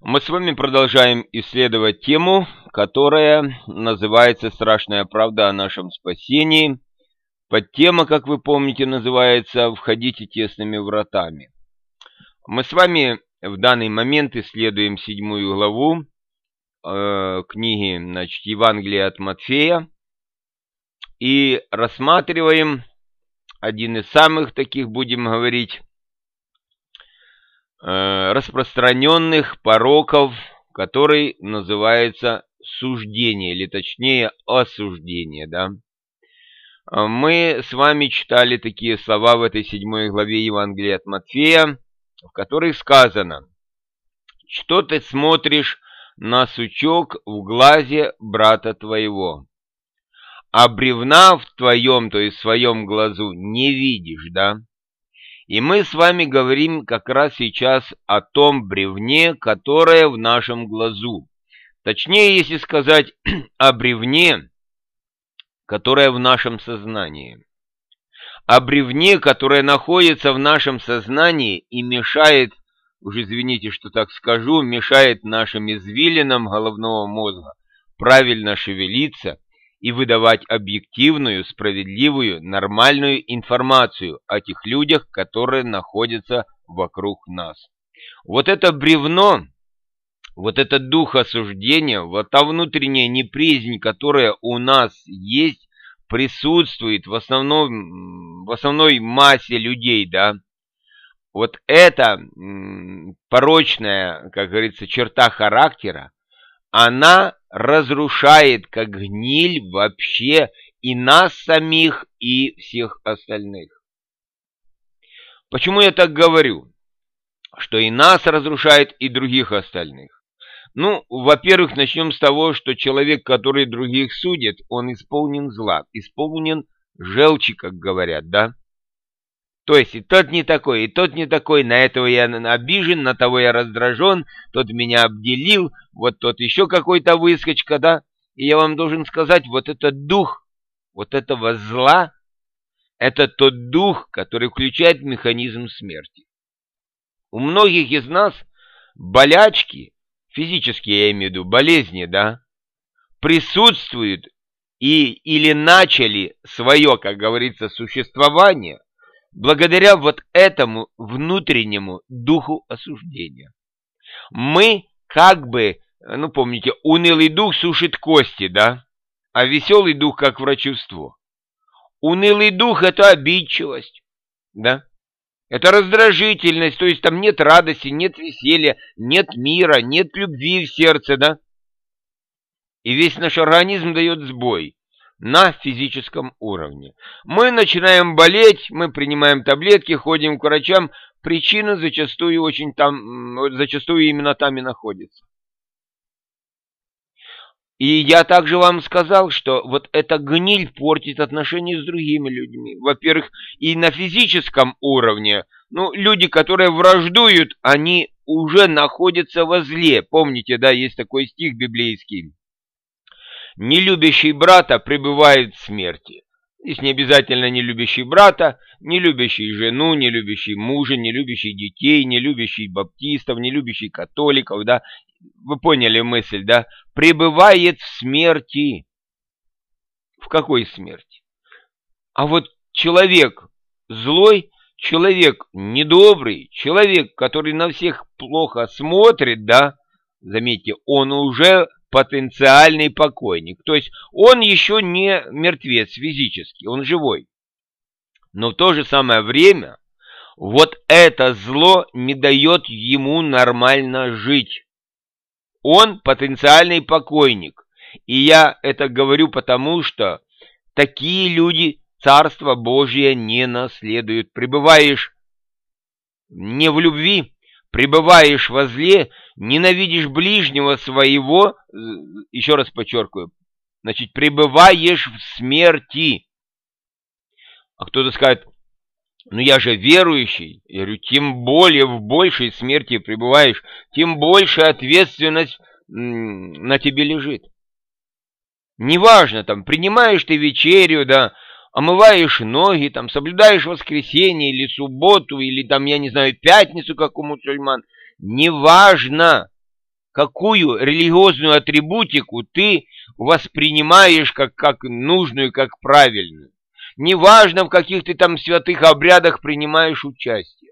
Мы с вами продолжаем исследовать тему, которая называется «Страшная правда о нашем спасении». Подтема, как вы помните, называется «Входите тесными вратами». Мы с вами в данный момент исследуем 7 главу книги, Евангелия от Матфея, и рассматриваем один из самых таких, будем говорить, распространенных пороков, который называется суждение, или точнее осуждение, да. Мы с вами читали такие слова в этой 7 главе Евангелия от Матфея, в которых сказано: «Что ты смотришь на сучок в глазе брата твоего, а бревна в твоем, то есть в своем глазу, не видишь, да?» И мы с вами говорим как раз сейчас о том бревне, которое в нашем глазу. Точнее, если сказать, о бревне, которое в нашем сознании. О бревне, которое находится в нашем сознании и мешает, уж извините, что так скажу, мешает нашим извилинам головного мозга правильно шевелиться и выдавать объективную, справедливую, нормальную информацию о тех людях, которые находятся вокруг нас. Вот это бревно, вот этот дух осуждения, вот та внутренняя неприязнь, которая у нас есть, присутствует в основной массе людей, да. Вот эта порочная, как говорится, черта характера, она разрушает как гниль вообще и нас самих, и всех остальных. Почему я так говорю? Что и нас разрушает, и других остальных. Ну, во-первых, начнем с того, что человек, который других судит, он исполнен зла, исполнен желчи, как говорят, да? То есть и тот не такой, и тот не такой, на этого я обижен, на того я раздражен, тот меня обделил, вот тот еще какой-то выскочка, да? И я вам должен сказать, вот этот дух, вот этого зла, это тот дух, который включает механизм смерти. У многих из нас болячки, физические я имею в виду, болезни, да, присутствуют или начали свое, как говорится, существование благодаря вот этому внутреннему духу осуждения. Мы как бы, ну помните, унылый дух сушит кости, да, а веселый дух как врачевство. Унылый дух — это обидчивость, да, это раздражительность, то есть там нет радости, нет веселья, нет мира, нет любви в сердце, да, и весь наш организм дает сбой на физическом уровне. Мы начинаем болеть, мы принимаем таблетки, ходим к врачам. Причина зачастую именно там и находится. И я также вам сказал, что вот эта гниль портит отношения с другими людьми. Во-первых, и на физическом уровне. Ну, люди, которые враждуют, они уже находятся во зле. Помните, да, есть такой стих библейский: «Не любящий брата пребывает в смерти». Здесь не обязательно не любящий брата, не любящий жену, не любящий мужа, не любящий детей, не любящий баптистов, не любящий католиков, да. Вы поняли мысль, да? Пребывает в смерти. В какой смерти? А вот человек злой, человек недобрый, человек, который на всех плохо смотрит, да, заметьте, он уже потенциальный покойник. То есть он еще не мертвец физически, он живой. Но в то же самое время вот это зло не дает ему нормально жить. Он потенциальный покойник. И я это говорю потому, что такие люди Царство Божие не наследуют. Пребываешь не в любви, пребываешь во зле, ненавидишь ближнего своего, еще раз подчеркиваю, значит, пребываешь в смерти. А кто-то скажет: ну я же верующий. Я говорю, тем более в большей смерти пребываешь, тем больше ответственность на тебе лежит. Неважно, там, принимаешь ты вечерю, да, омываешь ноги, там, соблюдаешь воскресенье или субботу, или там, я не знаю, пятницу, как у мусульман. Неважно. какую религиозную атрибутику ты воспринимаешь как нужную, как правильную. Неважно, в каких ты там святых обрядах принимаешь участие.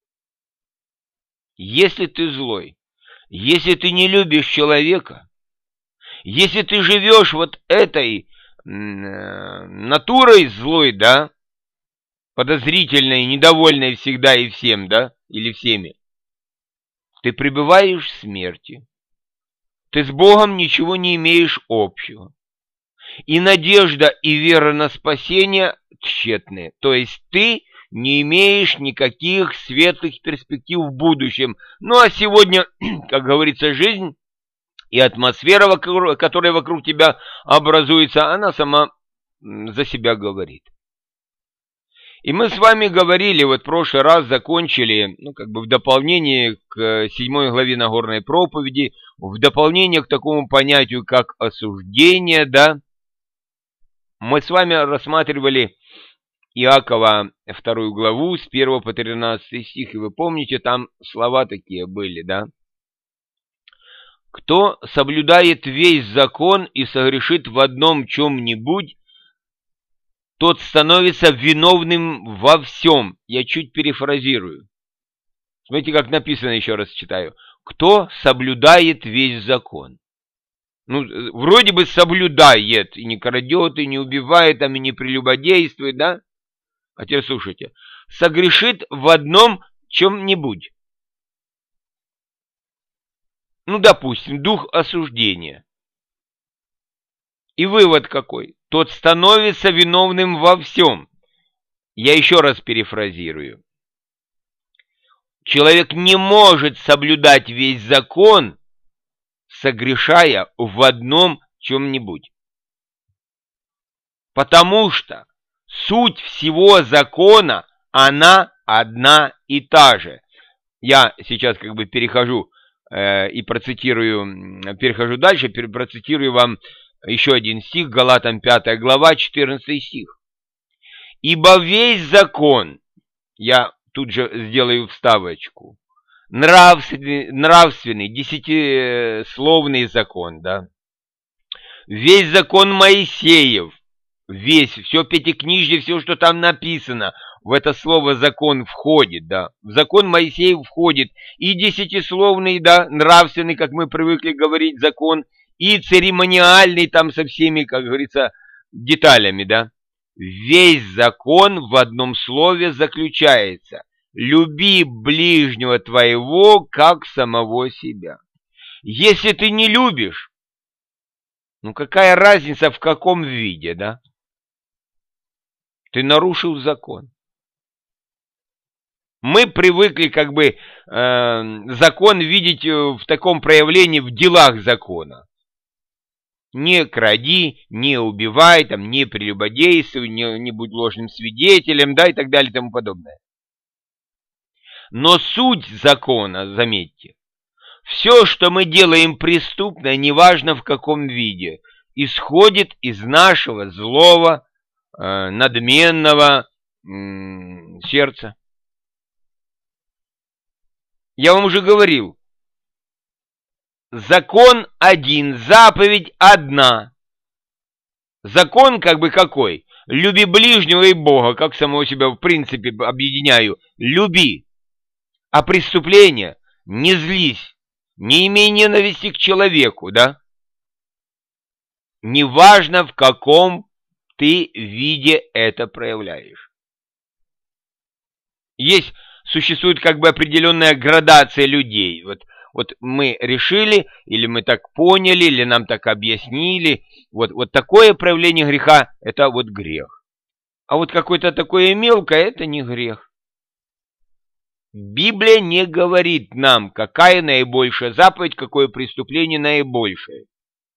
Если ты злой, если ты не любишь человека, если ты живешь вот этой натурой злой, да, подозрительной, недовольной всегда и всем, да, или всеми, ты пребываешь в смерти. Ты с Богом ничего не имеешь общего. И надежда и вера на спасение тщетны. То есть ты не имеешь никаких светлых перспектив в будущем. Ну а сегодня, как говорится, жизнь и атмосфера, которая вокруг тебя образуется, она сама за себя говорит. И мы с вами говорили, вот в прошлый раз закончили, ну, как бы в дополнение к 7 главе Нагорной проповеди, в дополнение к такому понятию, как осуждение, да, мы с вами рассматривали Иакова 2 главу с 1 по 13 стих, и вы помните, там слова такие были, да. «Кто соблюдает весь закон и согрешит в одном чем-нибудь, тот становится виновным во всем». Я чуть перефразирую. Смотрите, как написано, еще раз читаю. «Кто соблюдает весь закон». Ну, вроде бы соблюдает, и не крадет, и не убивает, там, и не прелюбодействует, да? А теперь слушайте. Согрешит в одном чем-нибудь. Ну, допустим, дух осуждения. И вывод какой? Тот становится виновным во всем. Я еще раз перефразирую. Человек не может соблюдать весь закон, согрешая в одном чем-нибудь. Потому что суть всего закона, она одна и та же. Я сейчас как бы перехожу дальше, процитирую вам еще один стих, Галатам 5 глава, 14 стих. «Ибо весь закон», я тут же сделаю вставочку, нравственный, десятисловный закон, да, весь закон Моисеев, все пятикнижье, все, что там написано, в это слово закон входит, да, в закон Моисеев входит и десятисловный, да, нравственный, как мы привыкли говорить, закон, и церемониальный там со всеми, как говорится, деталями, да. Весь закон в одном слове заключается: люби ближнего твоего, как самого себя. Если ты не любишь, ну какая разница в каком виде, да? Ты нарушил закон. Мы привыкли как бы закон видеть в таком проявлении в делах закона. Не кради, не убивай, там, не прелюбодействуй, не будь ложным свидетелем, да, и так далее и тому подобное. Но суть закона, заметьте, все, что мы делаем преступно, неважно в каком виде, исходит из нашего злого, надменного сердца. Я вам уже говорил, закон один, заповедь одна. Закон как бы какой? Люби ближнего и Бога, как самого себя в принципе объединяю. Люби. А преступление не злись, не имей ненависти к человеку, да? Неважно, в каком ты виде это проявляешь. Существует как бы определенная градация людей. Вот мы решили, или мы так поняли, или нам так объяснили. Вот такое проявление греха – это вот грех. А вот какое-то такое мелкое – это не грех. Библия не говорит нам, какая наибольшая заповедь, какое преступление наибольшее.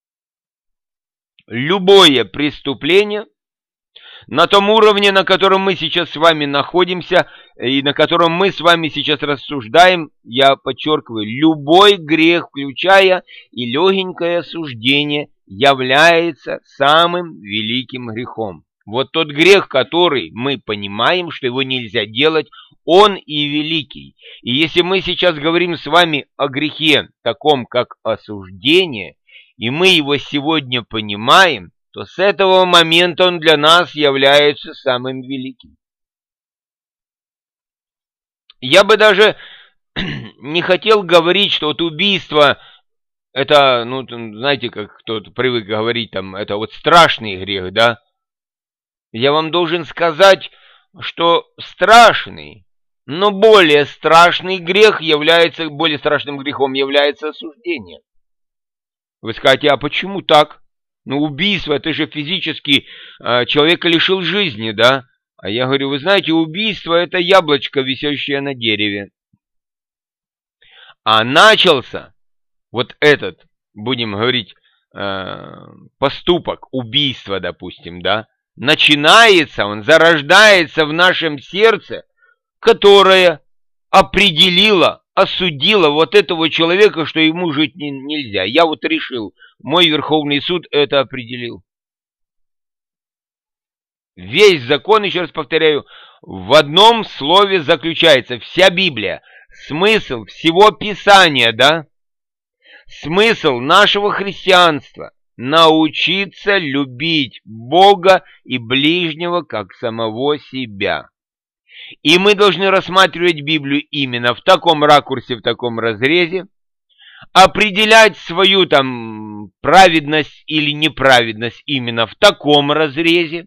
Любое преступление на том уровне, на котором мы сейчас с вами находимся, и на котором мы с вами сейчас рассуждаем, я подчеркиваю, любой грех, включая и легенькое осуждение, является самым великим грехом. Вот тот грех, который мы понимаем, что его нельзя делать, он и великий. И если мы сейчас говорим с вами о грехе, таком как осуждение, и мы его сегодня понимаем, то с этого момента он для нас является самым великим. Я бы даже не хотел говорить, что вот убийство, это, ну, знаете, как кто-то привык говорить, там, это вот страшный грех, да? Я вам должен сказать, что страшный, но более страшный грех является, более страшным грехом является осуждение. Вы скажете, а почему так? Ну, убийство, это же физически человека лишил жизни, да? А я говорю, вы знаете, убийство – это яблочко, висящее на дереве. А начался вот этот, будем говорить, поступок, убийства, допустим, да? Начинается он, зарождается в нашем сердце, которое определило, осудило вот этого человека, что ему жить нельзя. Я вот решил, мой Верховный суд это определил. Весь закон, еще раз повторяю, в одном слове заключается. Вся Библия, смысл всего Писания, да? Смысл нашего христианства – научиться любить Бога и ближнего, как самого себя. И мы должны рассматривать Библию именно в таком ракурсе, в таком разрезе, определять свою там праведность или неправедность именно в таком разрезе.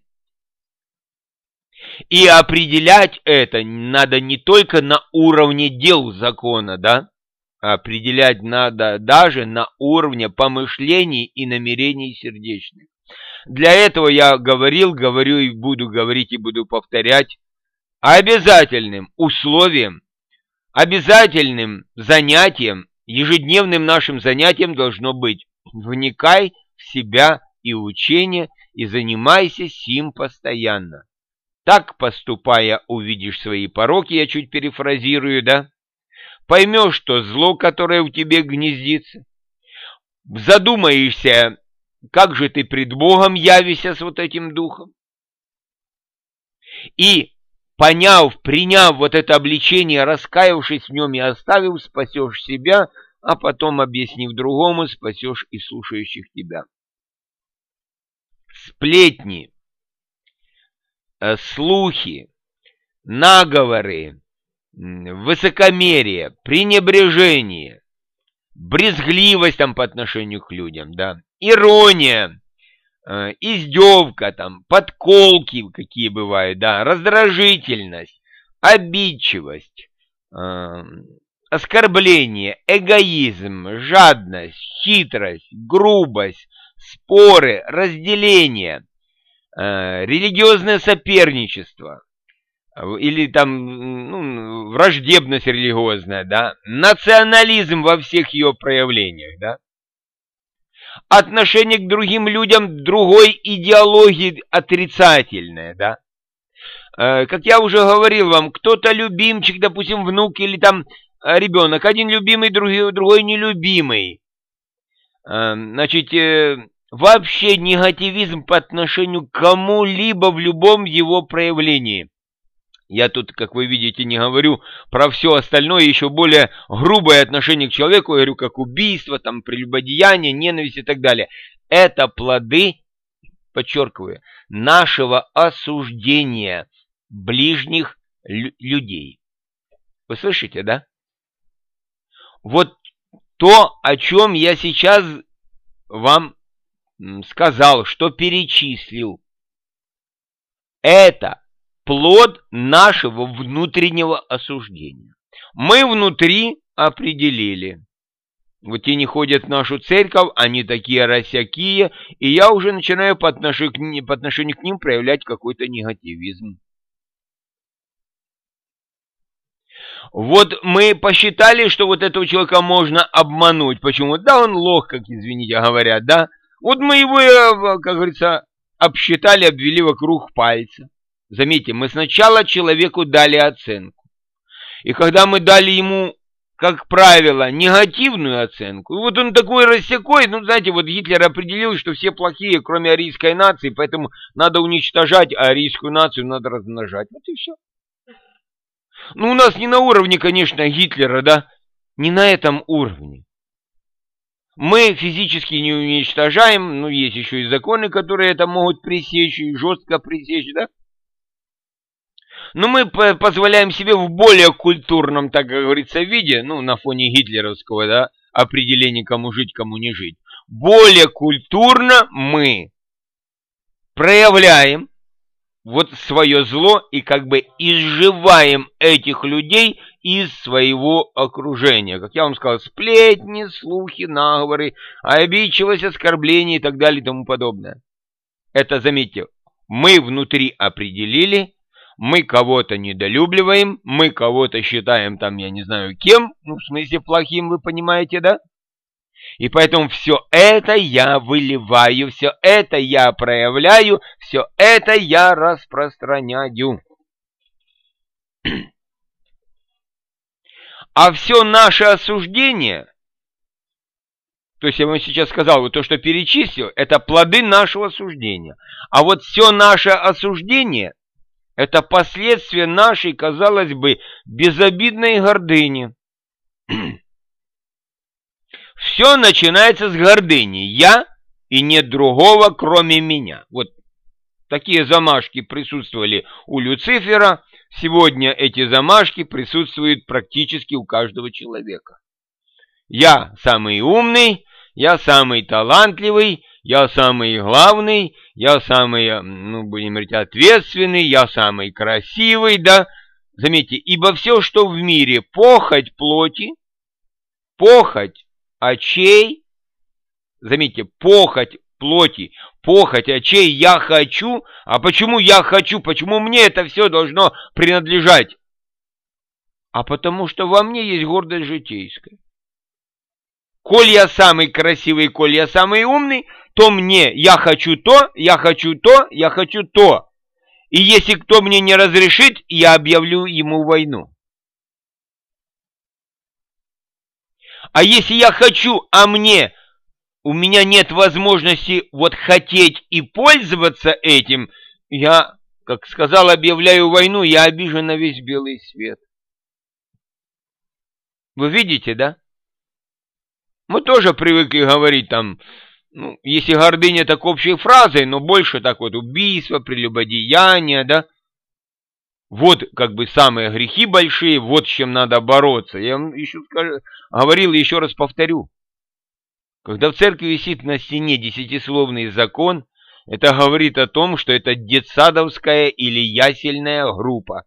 И определять это надо не только на уровне дел закона, да? Определять надо даже на уровне помышлений и намерений сердечных. Для этого я говорил, говорю и буду говорить и буду повторять. Обязательным условием, обязательным занятием, ежедневным нашим занятием должно быть: вникай в себя и учение, и занимайся сим постоянно. Так, поступая, увидишь свои пороки, я чуть перефразирую, да? Поймешь, что зло, которое в тебе гнездится. Задумаешься, как же ты пред Богом явишься с вот этим духом. И, поняв, приняв вот это обличение, раскаявшись в нем и оставив, спасешь себя, а потом, объяснив другому, спасешь и слушающих тебя. Сплетни, слухи, наговоры, высокомерие, пренебрежение, брезгливость там по отношению к людям, да, ирония, издевка, там, подколки какие бывают, да, раздражительность, обидчивость, оскорбление, эгоизм, жадность, хитрость, грубость, споры, разделение, религиозное соперничество, или там враждебность религиозная, да, национализм во всех ее проявлениях, да, отношение к другим людям другой идеологии отрицательное, да. Как я уже говорил вам, кто-то любимчик, допустим, внук или там ребенок, один любимый, другой нелюбимый. Значит, вообще негативизм по отношению к кому-либо в любом его проявлении. Я тут, как вы видите, не говорю про все остальное, еще более грубое отношение к человеку, я говорю, как убийство, там, прелюбодеяние, ненависть и так далее. Это плоды, подчеркиваю, нашего осуждения ближних людей. Вы слышите, да? Вот то, о чем я сейчас вам сказал, что перечислил, это плод нашего внутреннего осуждения. Мы внутри определили. Вот те не ходят в нашу церковь, они такие росякие, и я уже начинаю по отношению к ним проявлять какой-то негативизм. Вот мы посчитали, что вот этого человека можно обмануть. Почему? Да, он лох, как, извините, говорят, да? Вот мы его, как говорится, обсчитали, обвели вокруг пальца. Заметьте, мы сначала человеку дали оценку. И когда мы дали ему как правило, негативную оценку. И вот он такой рассекой, ну, знаете, вот Гитлер определил, что все плохие, кроме арийской нации, поэтому надо уничтожать, а арийскую нацию надо размножать. Вот и все. Ну, у нас не на уровне, конечно, Гитлера, да, не на этом уровне. Мы физически не уничтожаем, ну, есть еще и законы, которые это могут пресечь, и жестко пресечь, да. Но мы позволяем себе в более культурном, так как говорится, виде, ну, на фоне гитлеровского, да, определения, кому жить, кому не жить. Более культурно мы проявляем вот свое зло и как бы изживаем этих людей из своего окружения. Как я вам сказал, сплетни, слухи, наговоры, обидчивость, оскорбления и так далее и тому подобное. Это, заметьте, мы внутри определили, мы кого-то недолюбливаем, мы кого-то считаем там, я не знаю кем, ну, в смысле плохим, вы понимаете, да? И поэтому все это я выливаю, все это я проявляю, все это я распространяю. А все наше осуждение, то есть я вам сейчас сказал, вот то, что перечислил, это плоды нашего суждения. А вот все наше осуждение – это последствия нашей, казалось бы, безобидной гордыни. Все начинается с гордыни. Я и нет другого, кроме меня. Вот такие замашки присутствовали у Люцифера. Сегодня эти замашки присутствуют практически у каждого человека. Я самый умный, я самый талантливый, я самый главный, я самый, ну, будем говорить, ответственный, я самый красивый, да. Заметьте, ибо все, что в мире, похоть плоти, похоть очей, заметьте, похоть плоти, похоть очей, я хочу. А почему я хочу? Почему мне это все должно принадлежать? А потому что во мне есть гордость житейская. Коль я самый красивый, коль я самый умный, то мне я хочу то, я хочу то, я хочу то. И если кто мне не разрешит, я объявлю ему войну. А если я хочу, а у меня нет возможности вот хотеть и пользоваться этим, я, как сказал, объявляю войну, я обижен на весь белый свет. Вы видите, да? Мы тоже привыкли говорить там, ну, если гордыня, так общей фразой, но больше так вот убийство, прелюбодеяние, да? Вот как бы самые грехи большие, вот с чем надо бороться. Я вам еще говорил, еще раз повторю. Когда в церкви висит на стене 10-словный закон, это говорит о том, что это детсадовская или ясельная группа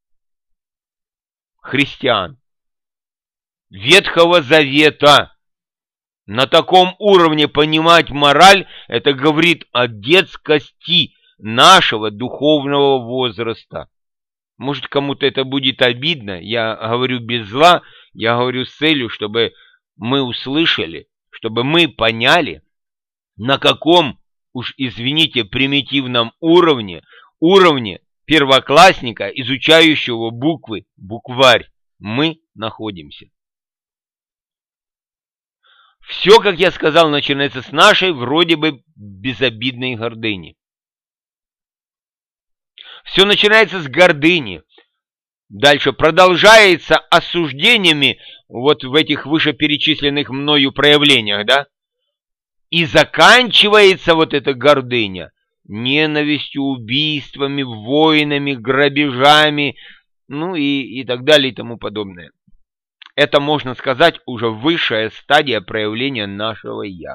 христиан Ветхого Завета. На таком уровне понимать мораль, это говорит о детскости нашего духовного возраста. Может, кому-то это будет обидно, я говорю без зла, я говорю с целью, чтобы мы услышали, чтобы мы поняли, на каком, уж извините, примитивном уровне первоклассника, изучающего буквы, букварь, мы находимся. Все, как я сказал, начинается с нашей вроде бы безобидной гордыни. Все начинается с гордыни. Дальше продолжается осуждениями вот в этих вышеперечисленных мною проявлениях, да? И заканчивается вот эта гордыня ненавистью, убийствами, войнами, грабежами, ну и так далее и тому подобное. Это, можно сказать, уже высшая стадия проявления нашего «я».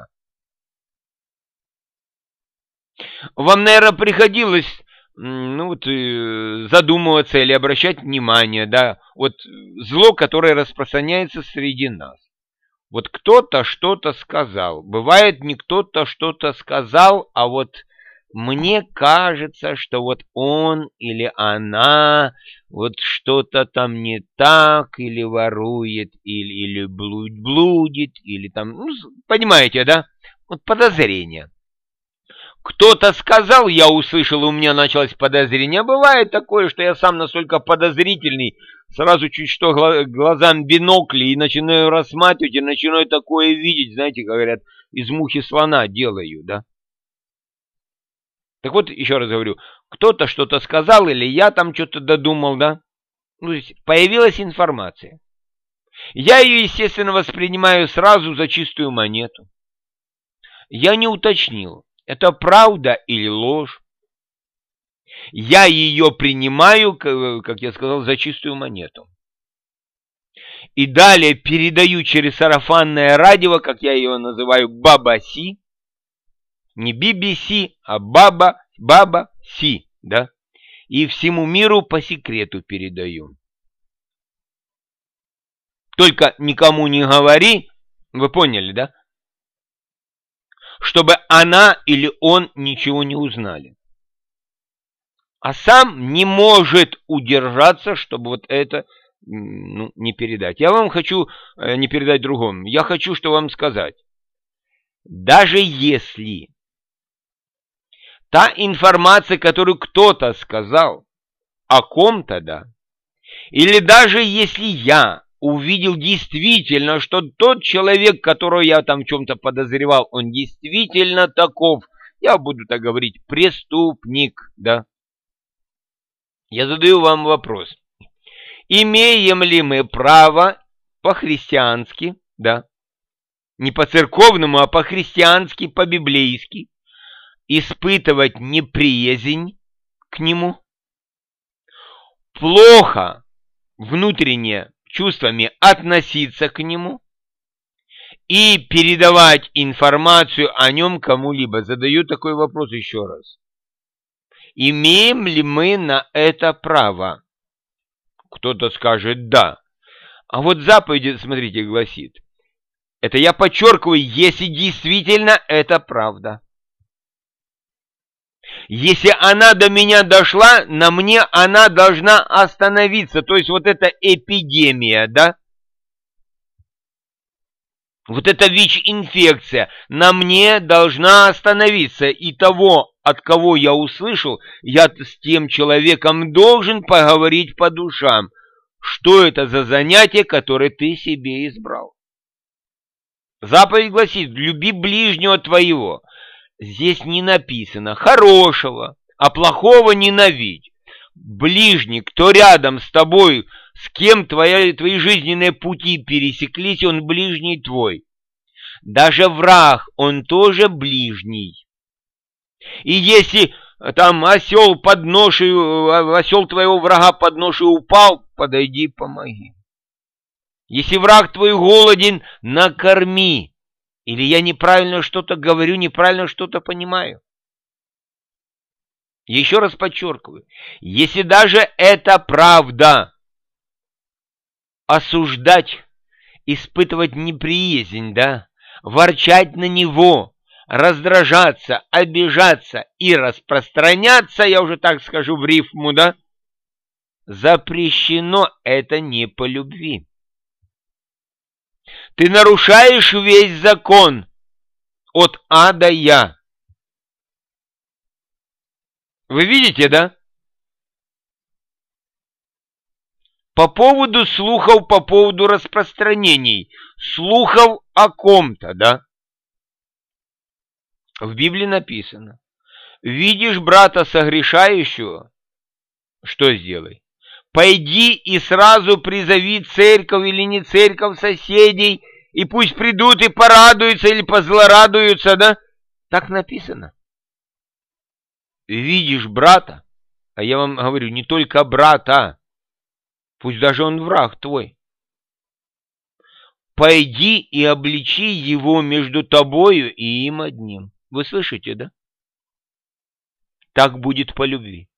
Вам, наверное, приходилось задумываться или обращать внимание, да, вот зло, которое распространяется среди нас. Вот кто-то что-то сказал. Бывает, не кто-то что-то сказал, а вот мне кажется, что вот он или она вот что-то там не так, или ворует, или блудит, или там, ну, понимаете, да? Вот подозрение. Кто-то сказал, я услышал, у меня началось подозрение. Бывает такое, что я сам настолько подозрительный, сразу чуть что глазам бинокли и начинаю рассматривать, и начинаю такое видеть, знаете, как говорят, из мухи слона делаю, да? Так вот, еще раз говорю, кто-то что-то сказал, или я там что-то додумал, да? Ну, то есть появилась информация. Я ее, естественно, воспринимаю сразу за чистую монету. Я не уточнил, это правда или ложь. Я ее принимаю, как я сказал, за чистую монету. И далее передаю через сарафанное радио, как я ее называю, Баба-Си. Не BBC, а Баба-Си, да? И всему миру по секрету передаю. Только никому не говори, вы поняли, да? Чтобы она или он ничего не узнали. А сам не может удержаться, чтобы вот это не передать. Я вам хочу не передать другому. Я хочу, что вам сказать. Даже если та информация, которую кто-то сказал о ком-то, да, или даже если я увидел действительно, что тот человек, которого я там в чем-то подозревал, он действительно таков, я буду так говорить, преступник, да. Я задаю вам вопрос. Имеем ли мы право по-христиански, да, не по-церковному, а по-христиански, по-библейски, испытывать неприязнь к нему? Плохо внутренне чувствами относиться к нему и передавать информацию о нем кому-либо? Задаю такой вопрос еще раз. Имеем ли мы на это право? Кто-то скажет «да». А вот заповедь, смотрите, гласит. Это я подчеркиваю, если действительно это правда. Если она до меня дошла, на мне она должна остановиться. То есть вот эта эпидемия, да? Вот эта ВИЧ-инфекция на мне должна остановиться. И того, от кого я услышал, я с тем человеком должен поговорить по душам. Что это за занятие, которое ты себе избрал? Заповедь гласит, люби ближнего твоего. Здесь не написано хорошего, а плохого ненавидь. Ближний, кто рядом с тобой, с кем твои жизненные пути пересеклись, он ближний твой. Даже враг, он тоже ближний. И если там осел твоего врага под ношей упал, подойди, помоги. Если враг твой голоден, накорми. Или я неправильно что-то говорю, неправильно что-то понимаю. Еще раз подчеркиваю, если даже это правда, осуждать, испытывать неприязнь, да, ворчать на него, раздражаться, обижаться и распространяться, я уже так скажу в рифму, да, запрещено, это не по любви. Ты нарушаешь весь закон от А до Я. Вы видите, да? По поводу слухов, по поводу распространений, слухов о ком-то, да? В Библии написано, видишь брата согрешающего, что сделай? Пойди и сразу призови церковь или не церковь соседей, и пусть придут и порадуются или позлорадуются, да? Так написано. Видишь брата, а я вам говорю, не только брата, пусть даже он враг твой. Пойди и обличи его между тобою и им одним. Вы слышите, да? Так будет по любви.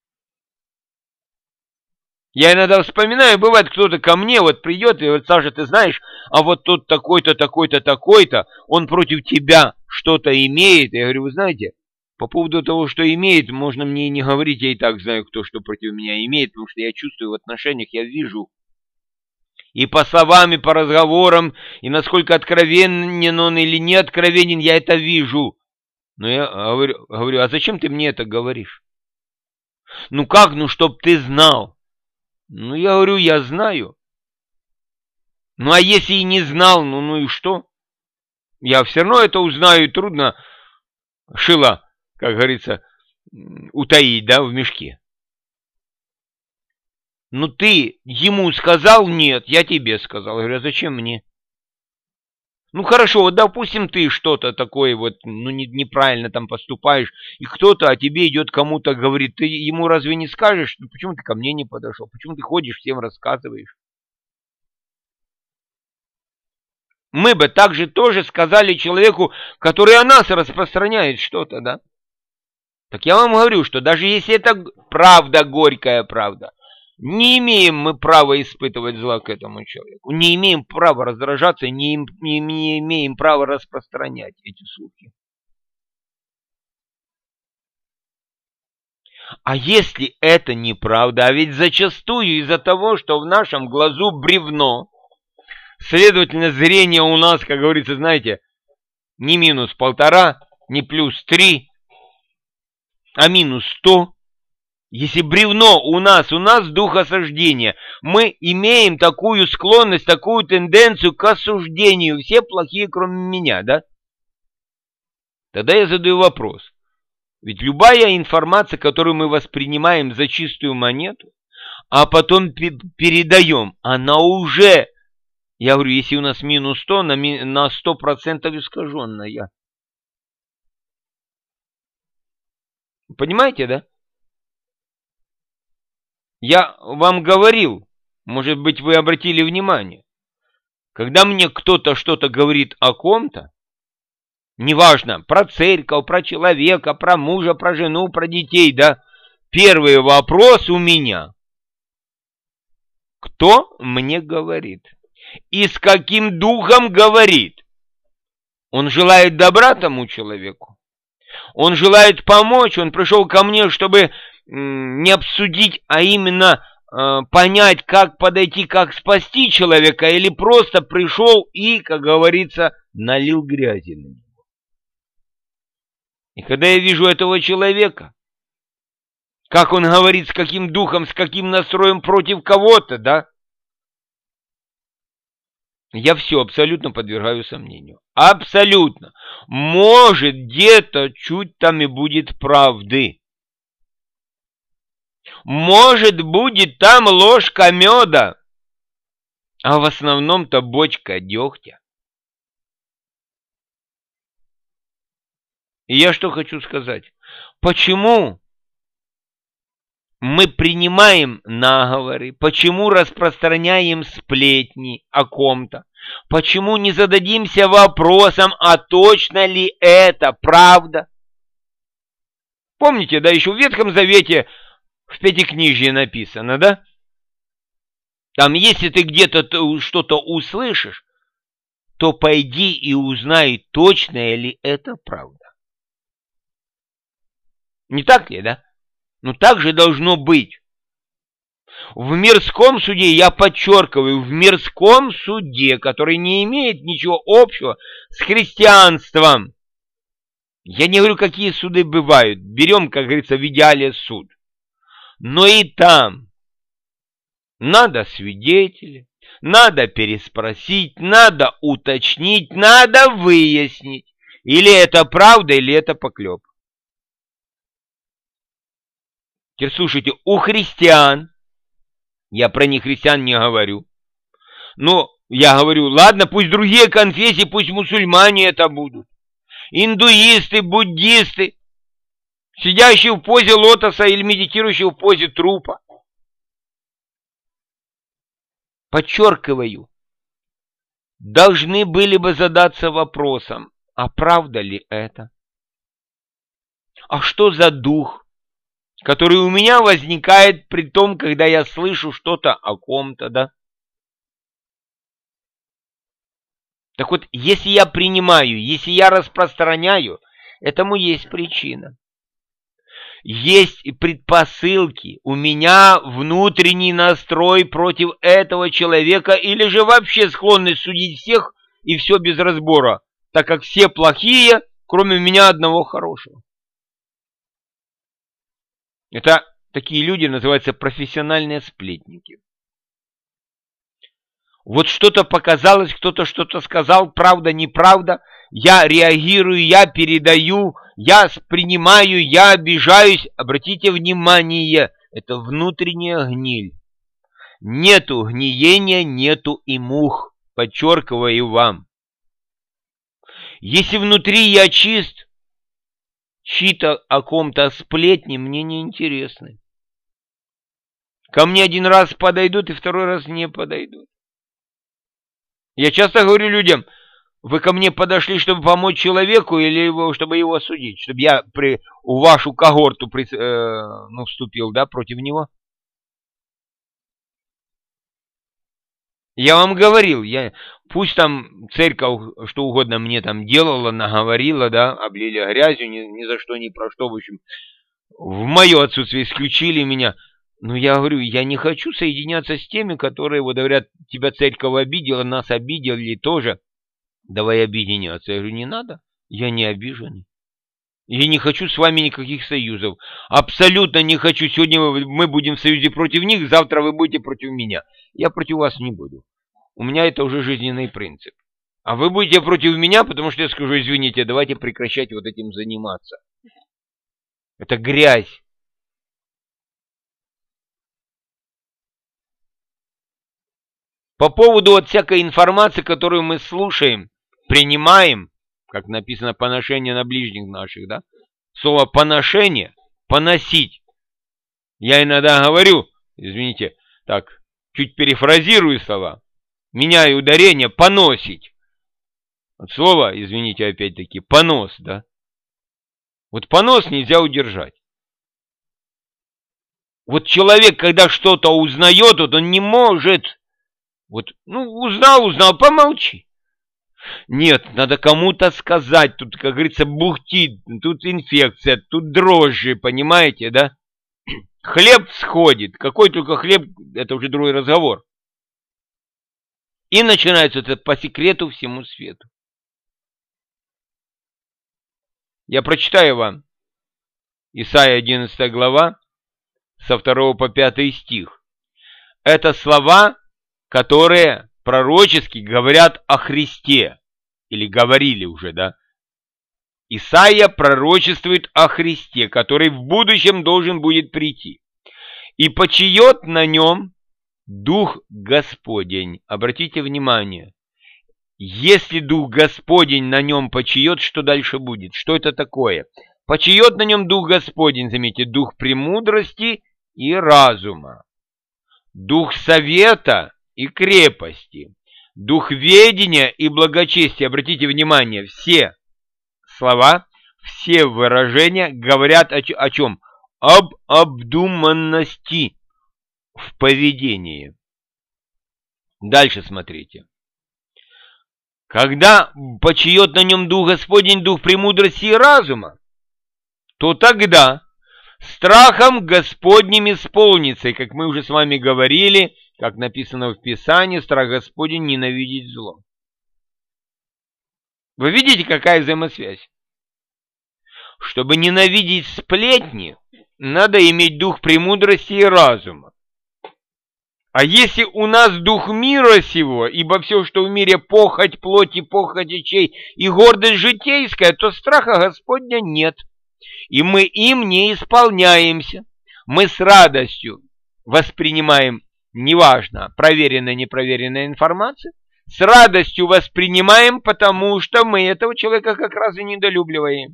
Я иногда вспоминаю, бывает, кто-то ко мне вот придет и говорит, Саша, ты знаешь, а вот тут такой-то, такой-то, такой-то, он против тебя что-то имеет. Я говорю, вы знаете, по поводу того, что имеет, можно мне и не говорить, я и так знаю, кто что против меня имеет, потому что я чувствую в отношениях, я вижу. И по словам, и по разговорам, и насколько откровенен он или не откровенен, я это вижу. Но я говорю, а зачем ты мне это говоришь? Ну как, ну чтоб ты знал. Ну, я говорю, я знаю. Ну, а если и не знал, ну и что? Я все равно это узнаю, и трудно шило, как говорится, утаить, да, в мешке. Ну, ты ему сказал нет, я тебе сказал. Я говорю, а зачем мне? Ну, хорошо, вот, допустим, ты что-то такое вот, ну, неправильно там поступаешь, и кто-то о тебе идет кому-то говорит, ты ему разве не скажешь, ну, почему ты ко мне не подошел, почему ты ходишь, всем рассказываешь? Мы бы также тоже сказали человеку, который о нас распространяет что-то, да? Так я вам говорю, что даже если это правда, горькая правда, не имеем мы права испытывать зла к этому человеку, не имеем права раздражаться, не имеем права распространять эти слухи. А если это неправда, а ведь зачастую из-за того, что в нашем глазу бревно, следовательно, зрение у нас, как говорится, знаете, не минус 1,5, не плюс 3, а минус 100. Если бревно у нас дух осуждения, мы имеем такую склонность, такую тенденцию к осуждению. Все плохие, кроме меня, да? Тогда я задаю вопрос. Ведь любая информация, которую мы воспринимаем за чистую монету, а потом передаем, она уже, я говорю, если у нас минус 100, на 100% искаженная. Понимаете, да? Я вам говорил, может быть, вы обратили внимание, когда мне кто-то что-то говорит о ком-то, неважно, про церковь, про человека, про мужа, про жену, про детей, да, первый вопрос у меня. Кто мне говорит? И с каким духом говорит? Он желает добра тому человеку? Он желает помочь? Он пришел ко мне, чтобы не обсудить, а именно понять, как подойти, как спасти человека, или просто пришел и, как говорится, налил грязи на него. И когда я вижу этого человека, как он говорит, с каким духом, с каким настроем против кого-то, да, я все абсолютно подвергаю сомнению. Абсолютно. Может, где-то чуть там и будет правды. Может, будет там ложка меда, а в основном-то бочка дегтя. И я что хочу сказать. Почему мы принимаем наговоры, почему распространяем сплетни о ком-то, почему не зададимся вопросом, а точно ли это правда? Помните, да, еще в Ветхом Завете в Пятикнижье написано, да? Там, если ты где-то что-то услышишь, то пойди и узнай, точно ли это правда. Не так ли, да? Ну, так же должно быть. В мирском суде, я подчеркиваю, в мирском суде, который не имеет ничего общего с христианством. Я не говорю, какие суды бывают. Берем, как говорится, в идеале суд. Но и там надо свидетелей, надо переспросить, надо уточнить, надо выяснить, или это правда, или это поклеп. Теперь слушайте, у христиан, я про нехристиан не говорю, но я говорю, ладно, пусть другие конфессии, пусть мусульмане это будут, индуисты, буддисты, сидящие в позе лотоса или медитирующие в позе трупа. Подчеркиваю, должны были бы задаться вопросом, а правда ли это? А что за дух, который у меня возникает при том, когда я слышу что-то о ком-то, да? Так вот, если я принимаю, если я распространяю, этому есть причина. Есть предпосылки, у меня внутренний настрой против этого человека, или же вообще склонность судить всех и все без разбора, так как все плохие, кроме меня одного хорошего. Это Такие люди называются профессиональные сплетники. Вот что-то показалось, кто-то что-то сказал, правда, неправда, я реагирую, я передаю, я принимаю, я обижаюсь. Обратите внимание, это внутренняя гниль. Нету гниения, нету и мух, подчеркиваю вам. Если внутри я чист, чьи-то о ком-то сплетни мне не интересны. Ко мне один раз подойдут и второй раз не подойдут. Я часто говорю людям, вы ко мне подошли, чтобы помочь человеку или чтобы его осудить, чтобы я в вашу когорту вступил, да, против него? Я вам говорил, пусть там церковь что угодно мне там делала, наговорила, да, облили грязью, ни за что, ни про что, в общем, в мое отсутствие исключили меня. Но я говорю, я не хочу соединяться с теми, которые вот говорят, тебя церковь обидела, нас обидели тоже, давай объединяться. Я говорю, не надо, я не обиженный. Я не хочу с вами никаких союзов. Абсолютно не хочу. Сегодня мы будем в союзе против них, завтра вы будете против меня. Я против вас не буду. У меня это уже жизненный принцип. А вы будете против меня, потому что я скажу, извините, давайте прекращать вот этим заниматься. Это грязь. По поводу вот всякой информации, которую мы слушаем, принимаем, как написано, поношение на ближних наших, да? Слово поношение, поносить. Я иногда говорю, извините, так, чуть перефразирую слова, меняю ударение, поносить. Вот слово, извините, опять-таки, понос, да? Вот понос нельзя удержать. Вот человек, когда что-то узнает, вот он не может. Вот, узнал, помолчи. Нет, надо кому-то сказать, тут, как говорится, бухтит, тут инфекция, тут дрожжи, понимаете, да? Хлеб сходит, какой только хлеб, это уже другой разговор. И начинается это по секрету всему свету. Я прочитаю вам Исайя 11 глава, со 2 по 5 стих. Это слова, которые пророчески говорят о Христе. Или говорили уже, да? Исайя пророчествует о Христе, который в будущем должен будет прийти. И почиет на нем Дух Господень. Обратите внимание. Если Дух Господень на нем почиет, что дальше будет? Что это такое? Почиет на нем Дух Господень, заметьте, Дух премудрости и разума, Дух совета и крепости, Дух ведения и благочестия. Обратите внимание, все слова, все выражения говорят о чем? Об обдуманности в поведении. Дальше смотрите. Когда почиет на нем Дух Господень, Дух премудрости и разума, то тогда страхом Господним исполнится. И как мы уже с вами говорили, как написано в Писании, страх Господень ненавидеть зло. Вы видите, какая взаимосвязь? Чтобы ненавидеть сплетни, надо иметь дух премудрости и разума. А если у нас дух мира сего, ибо все, что в мире похоть плоти, похоть очей и гордость житейская, то страха Господня нет. И мы им не исполняемся. Мы с радостью воспринимаем, неважно, проверенная, непроверенная информация, с радостью воспринимаем, потому что мы этого человека как раз и недолюбливаем.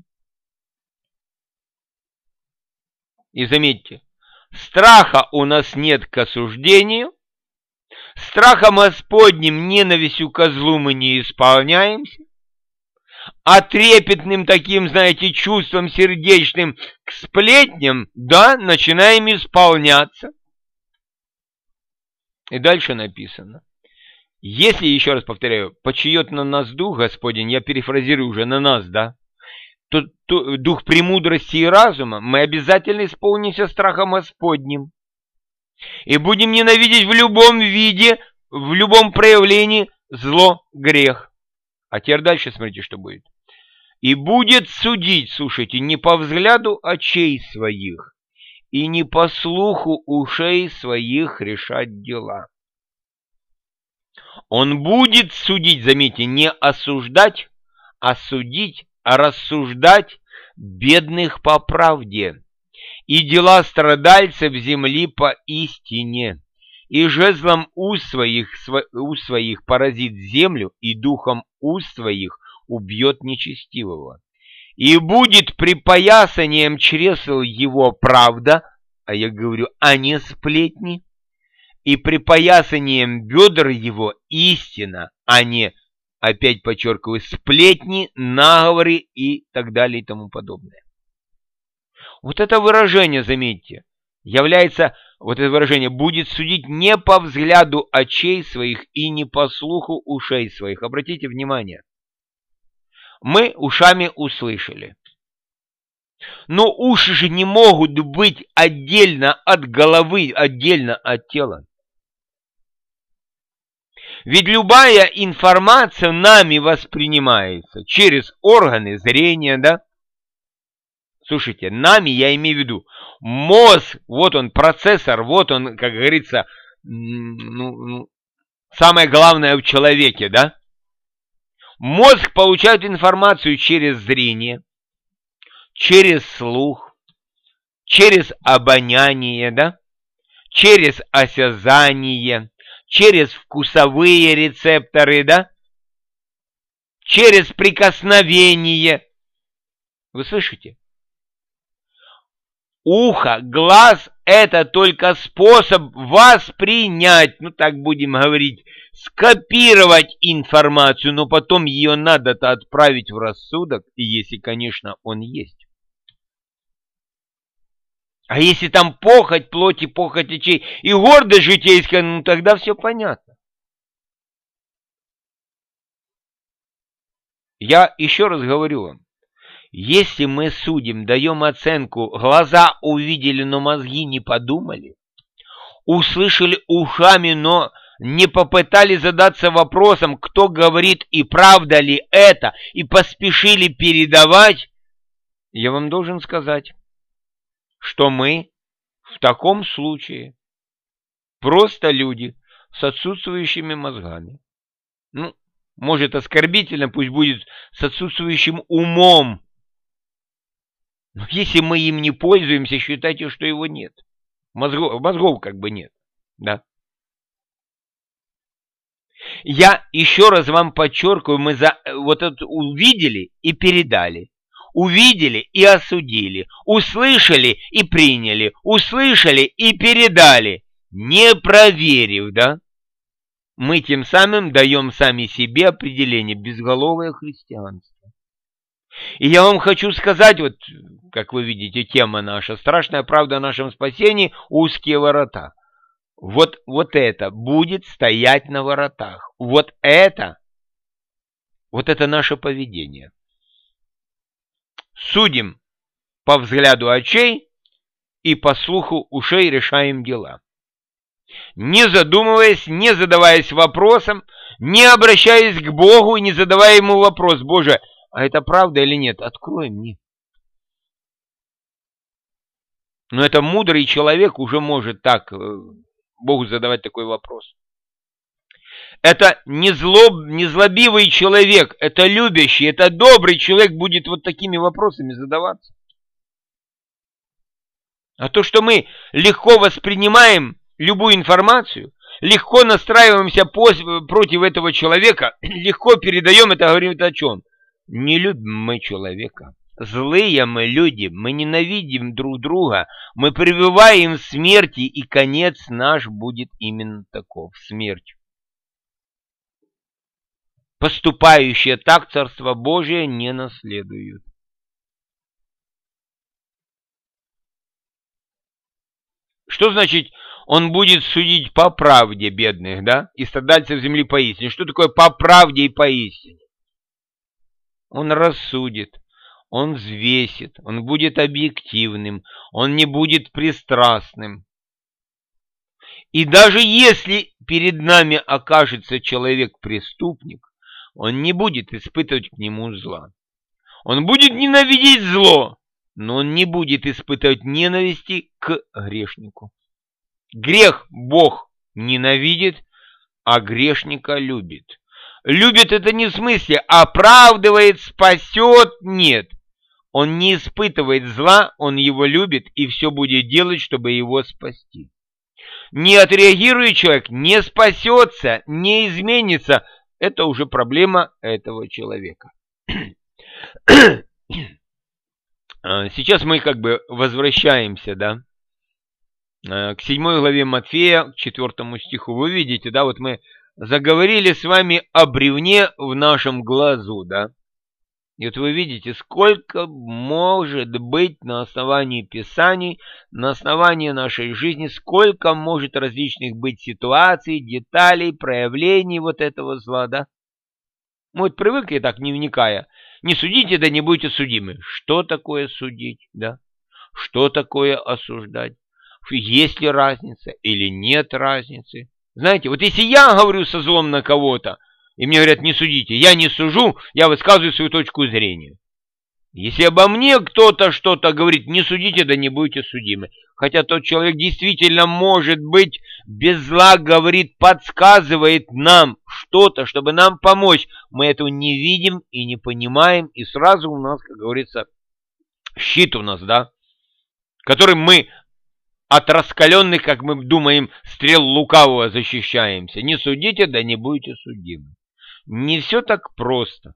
И заметьте, страха у нас нет к осуждению, страхом Господним, ненавистью ко злу мы не исполняемся, а трепетным таким, знаете, чувством сердечным к сплетням, да, начинаем исполняться. И дальше написано. Если, еще раз повторяю, почиет на нас Дух Господень, я перефразирую уже на нас, да, то дух премудрости и разума, мы обязательно исполнимся страхом Господним. И будем ненавидеть в любом виде, в любом проявлении зло, грех. А теперь дальше смотрите, что будет. И будет судить, слушайте, не по взгляду очей своих, и не по слуху ушей своих решать дела. Он будет судить, заметьте, не осуждать, а судить, а рассуждать бедных по правде, и дела страдальцев земли по истине, и жезлом уст своих поразит землю, и духом уст своих убьет нечестивого. И будет припоясанием чресл его правда, а я говорю, а не сплетни, и припоясанием бедр его истина, а не, опять подчеркиваю, сплетни, наговоры и так далее и тому подобное. Вот это выражение, заметьте, является, вот это выражение, будет судить не по взгляду очей своих и не по слуху ушей своих. Обратите внимание. Мы ушами услышали. Но уши же не могут быть отдельно от головы, отдельно от тела. Ведь любая информация нами воспринимается через органы зрения, да? Слушайте, нами я имею в виду мозг, вот он процессор, вот он, как говорится, самое главное в человеке, да? Мозг получает информацию через зрение, через слух, через обоняние, да? Через осязание, через вкусовые рецепторы, да? Через прикосновение. Вы слышите? Ухо, глаз – это только способ воспринять, ну так будем говорить, скопировать информацию, но потом ее надо-то отправить в рассудок, если, конечно, он есть. А если там похоть плоти, похоть очей и гордость житейская, ну тогда все понятно. Я еще раз говорю вам. Если мы судим, даем оценку, глаза увидели, но мозги не подумали, услышали ушами, но не попытались задаться вопросом, кто говорит и правда ли это, и поспешили передавать, я вам должен сказать, что мы в таком случае просто люди с отсутствующими мозгами. Ну, может оскорбительно, пусть будет с отсутствующим умом. Но если мы им не пользуемся, считайте, что его нет. Мозгов как бы нет. Да? Я еще раз вам подчеркиваю, мы вот это увидели и передали. Увидели и осудили. Услышали и приняли. Услышали и передали. Не проверив, да? Мы тем самым даем сами себе определение безголовое христианство. И я вам хочу сказать, вот, как вы видите, тема наша, страшная правда о нашем спасении, узкие ворота. Вот это будет стоять на воротах. Вот это наше поведение. Судим по взгляду очей и по слуху ушей решаем дела. Не задумываясь, не задаваясь вопросом, не обращаясь к Богу и не задавая ему вопрос: Боже, а это правда или нет? Открой мне. Но это мудрый человек уже может так Богу задавать такой вопрос. Это незлобивый человек, это любящий, это добрый человек будет вот такими вопросами задаваться. А то, что мы легко воспринимаем любую информацию, легко настраиваемся против этого человека, легко передаем это, говорим это о чем? Не любим мы человека. Злые мы люди, мы ненавидим друг друга, мы прививаем смерти, и конец наш будет именно таков – смерть. Поступающие так Царство Божие не наследуют. Что значит, он будет судить по правде бедных, да? И страдальцев земли по истине. Что такое по правде и по истине? Он рассудит, он взвесит, он будет объективным, он не будет пристрастным. И даже если перед нами окажется человек-преступник, он не будет испытывать к нему зла. Он будет ненавидеть зло, но он не будет испытывать ненависти к грешнику. Грех Бог ненавидит, а грешника любит. Любит это не в смысле оправдывает, спасет, нет. Он не испытывает зла, он его любит и все будет делать, чтобы его спасти. Не отреагирует человек, не спасется, не изменится. Это уже проблема этого человека. Сейчас мы как бы возвращаемся, да, к 7 главе Матфея, к 4 стиху. Вы видите, да, вот мы заговорили с вами о бревне в нашем глазу, да. И вот вы видите, сколько может быть на основании Писаний, на основании нашей жизни, сколько может различных быть ситуаций, деталей, проявлений вот этого зла, да. Мы вот привыкли так, не вникая. Не судите, да не будете судимы. Что такое судить, да? Что такое осуждать? Есть ли разница или нет разницы? Знаете, вот если я говорю со злом на кого-то, и мне говорят, не судите, я не сужу, я высказываю свою точку зрения. Если обо мне кто-то что-то говорит, не судите, да не будете судимы. Хотя тот человек действительно, может быть, без зла говорит, подсказывает нам что-то, чтобы нам помочь. Мы этого не видим и не понимаем, и сразу у нас, как говорится, щит у нас, да, которым мы от раскаленных, как мы думаем, стрел лукавого защищаемся. Не судите, да не будете судимы. Не все так просто,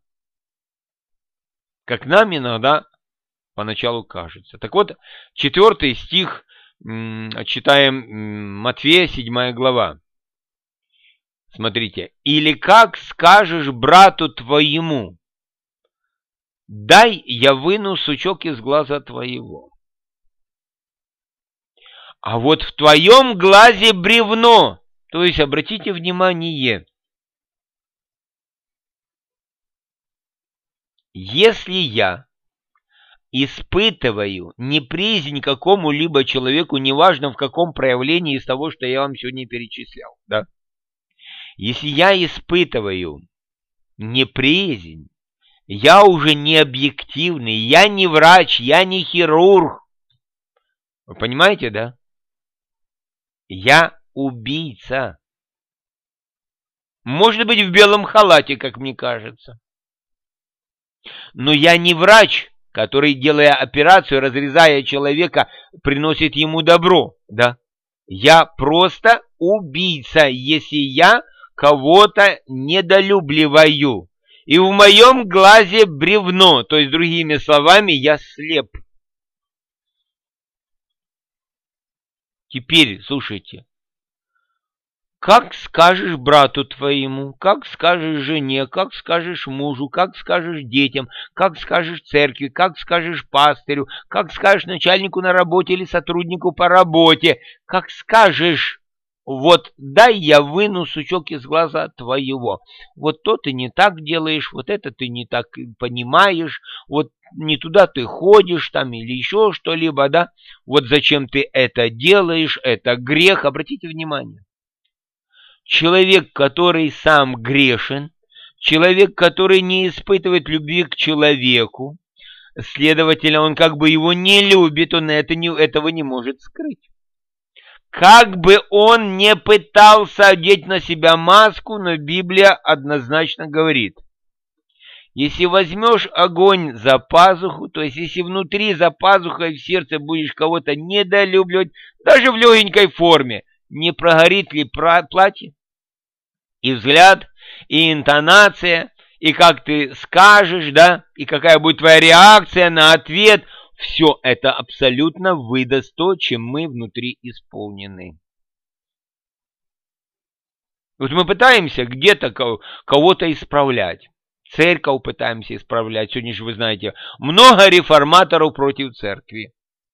как нам иногда поначалу кажется. Так вот, 4 стих, читаем Матфея, 7 глава. Смотрите. «Или как скажешь брату твоему, дай я выну сучок из глаза твоего, а вот в твоем глазе бревно». То есть, обратите внимание, если я испытываю неприязнь какому-либо человеку, неважно в каком проявлении из того, что я вам сегодня перечислял, да? Если я испытываю неприязнь, я уже не объективный, я не врач, я не хирург. Вы понимаете, да? Я убийца. Может быть, в белом халате, как мне кажется. Но я не врач, который, делая операцию, разрезая человека, приносит ему добро, да? Я просто убийца, если я кого-то недолюбливаю. И в моем глазе бревно, то есть, другими словами, я слеп. Теперь, слушайте. Как скажешь брату твоему, как скажешь жене, как скажешь мужу, как скажешь детям, как скажешь церкви, как скажешь пастырю, как скажешь начальнику на работе или сотруднику по работе, как скажешь, вот дай я выну сучок из глаза твоего, вот то ты не так делаешь, вот это ты не так понимаешь, вот не туда ты ходишь там или еще что-либо, да, вот зачем ты это делаешь, это грех, обратите внимание. Человек, который сам грешен, человек, который не испытывает любви к человеку, следовательно, он как бы его не любит, он этого не может скрыть. Как бы он не пытался одеть на себя маску, но Библия однозначно говорит, если возьмешь огонь за пазуху, то есть если внутри за пазухой в сердце будешь кого-то недолюбливать, даже в легенькой форме, не прогорит ли платье? И взгляд, и интонация, и как ты скажешь, да, и какая будет твоя реакция на ответ, все это абсолютно выдаст то, чем мы внутри исполнены. Вот мы пытаемся где-то кого-то исправлять. Церковь пытаемся исправлять. Сегодня же, вы знаете, много реформаторов против церкви.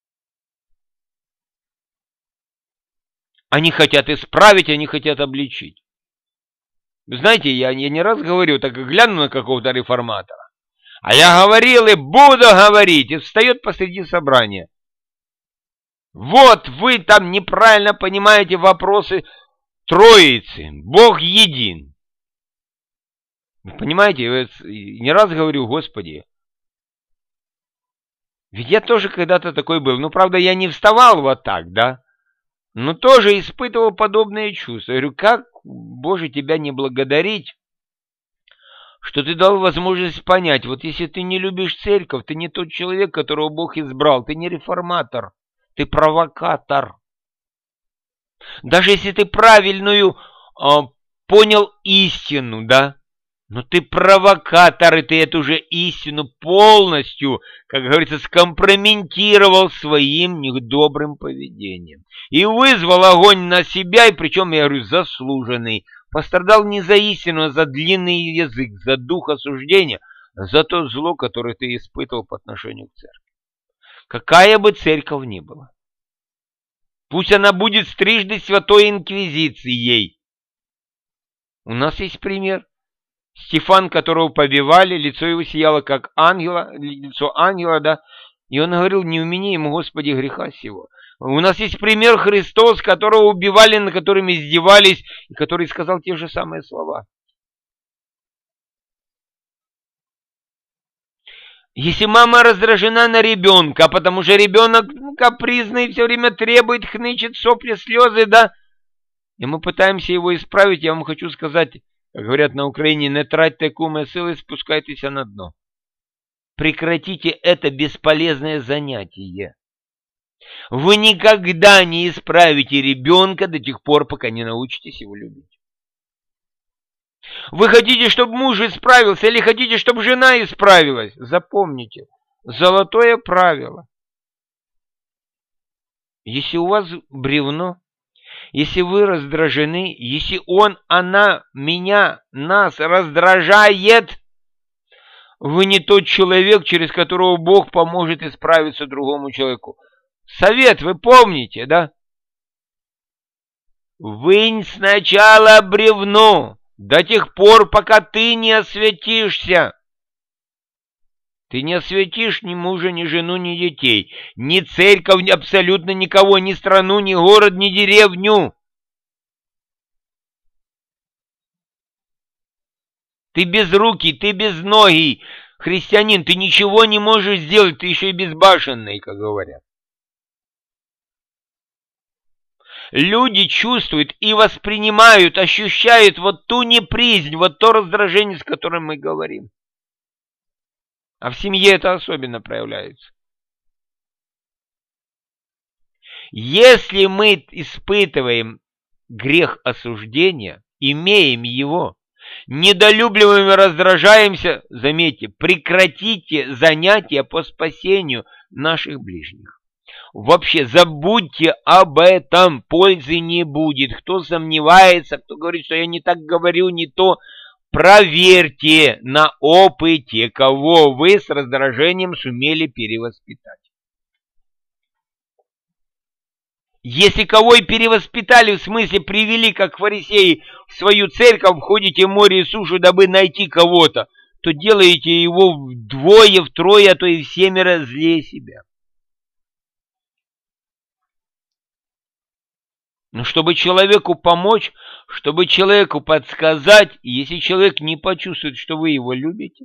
Они хотят исправить, они хотят обличить. Вы знаете, я не раз говорю, так гляну на какого-то реформатора. А я говорил и буду говорить. И встает посреди собрания. Вот вы там неправильно понимаете вопросы Троицы. Бог един. Вы понимаете, я не раз говорю, Господи, Ведь я тоже когда-то такой был. Ну, правда, я не вставал вот так, да? Но тоже испытывал подобные чувства. Я говорю, как, Боже, тебя не благодарить, что ты дал возможность понять, вот если ты не любишь церковь, ты не тот человек, которого Бог избрал, ты не реформатор, ты провокатор. Даже если ты правильную понял истину, да, но ты провокатор, и ты эту же истину полностью, как говорится, скомпрометировал своим недобрым поведением. И вызвал огонь на себя, и причем, я говорю, заслуженный. Пострадал не за истину, а за длинный язык, за дух осуждения, за то зло, которое ты испытывал по отношению к церкви. Какая бы церковь ни была. Пусть она будет трижды святой инквизицией. У нас есть пример. Стефан, которого побивали, лицо его сияло, как ангела, лицо ангела, да, и он говорил, не умени ему, Господи, греха сего. У нас есть пример Христос, которого убивали, над которым издевались, и который сказал те же самые слова. Если мама раздражена на ребенка, потому что ребенок капризный, все время требует, хнычет, сопли, слезы, да, и мы пытаемся его исправить, я вам хочу сказать, как говорят на Украине, не тратьте куме силы, спускайтесь на дно. Прекратите это бесполезное занятие. Вы никогда не исправите ребенка до тех пор, пока не научитесь его любить. Вы хотите, чтобы муж исправился, или хотите, чтобы жена исправилась? Запомните, золотое правило. Если у вас бревно, если вы раздражены, если он, она, меня, нас раздражает, вы не тот человек, через которого Бог поможет исправиться другому человеку. Совет вы помните, да? Вынь сначала бревно до тех пор, пока ты не осветишься. Ты не осветишь ни мужа, ни жену, ни детей, ни церковь, ни абсолютно никого, ни страну, ни город, ни деревню. Ты безрукий, ты безногий христианин, ты ничего не можешь сделать, ты еще и безбашенный, как говорят. Люди чувствуют и воспринимают, ощущают вот ту неприязнь, вот то раздражение, с которым мы говорим. А в семье это особенно проявляется. Если мы испытываем грех осуждения, имеем его, недолюбливаем и раздражаемся, заметьте, прекратите занятия по спасению наших ближних. Вообще забудьте об этом, пользы не будет. Кто сомневается, кто говорит, что я не так говорю, не то, проверьте на опыте, кого вы с раздражением сумели перевоспитать. Если кого и перевоспитали, в смысле привели, как фарисеи, в свою церковь, входите в море и сушу, дабы найти кого-то, то делаете его вдвое, втрое, а то и в 7 злее себя. Но чтобы человеку помочь, чтобы человеку подсказать, если человек не почувствует, что вы его любите,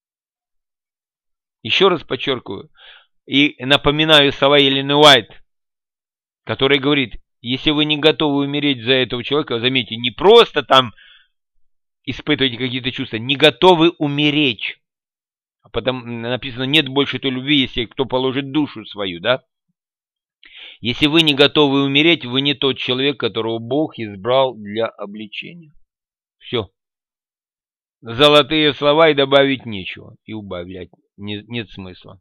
еще раз подчеркиваю и напоминаю слова Елены Уайт, который говорит, если вы не готовы умереть за этого человека, заметьте, не просто там испытываете какие-то чувства, не готовы умереть. А потом написано, нет больше той любви, если кто положит душу свою, да? Если вы не готовы умереть, вы не тот человек, которого Бог избрал для обличения. Все. Золотые слова и добавить нечего, и убавлять нет смысла.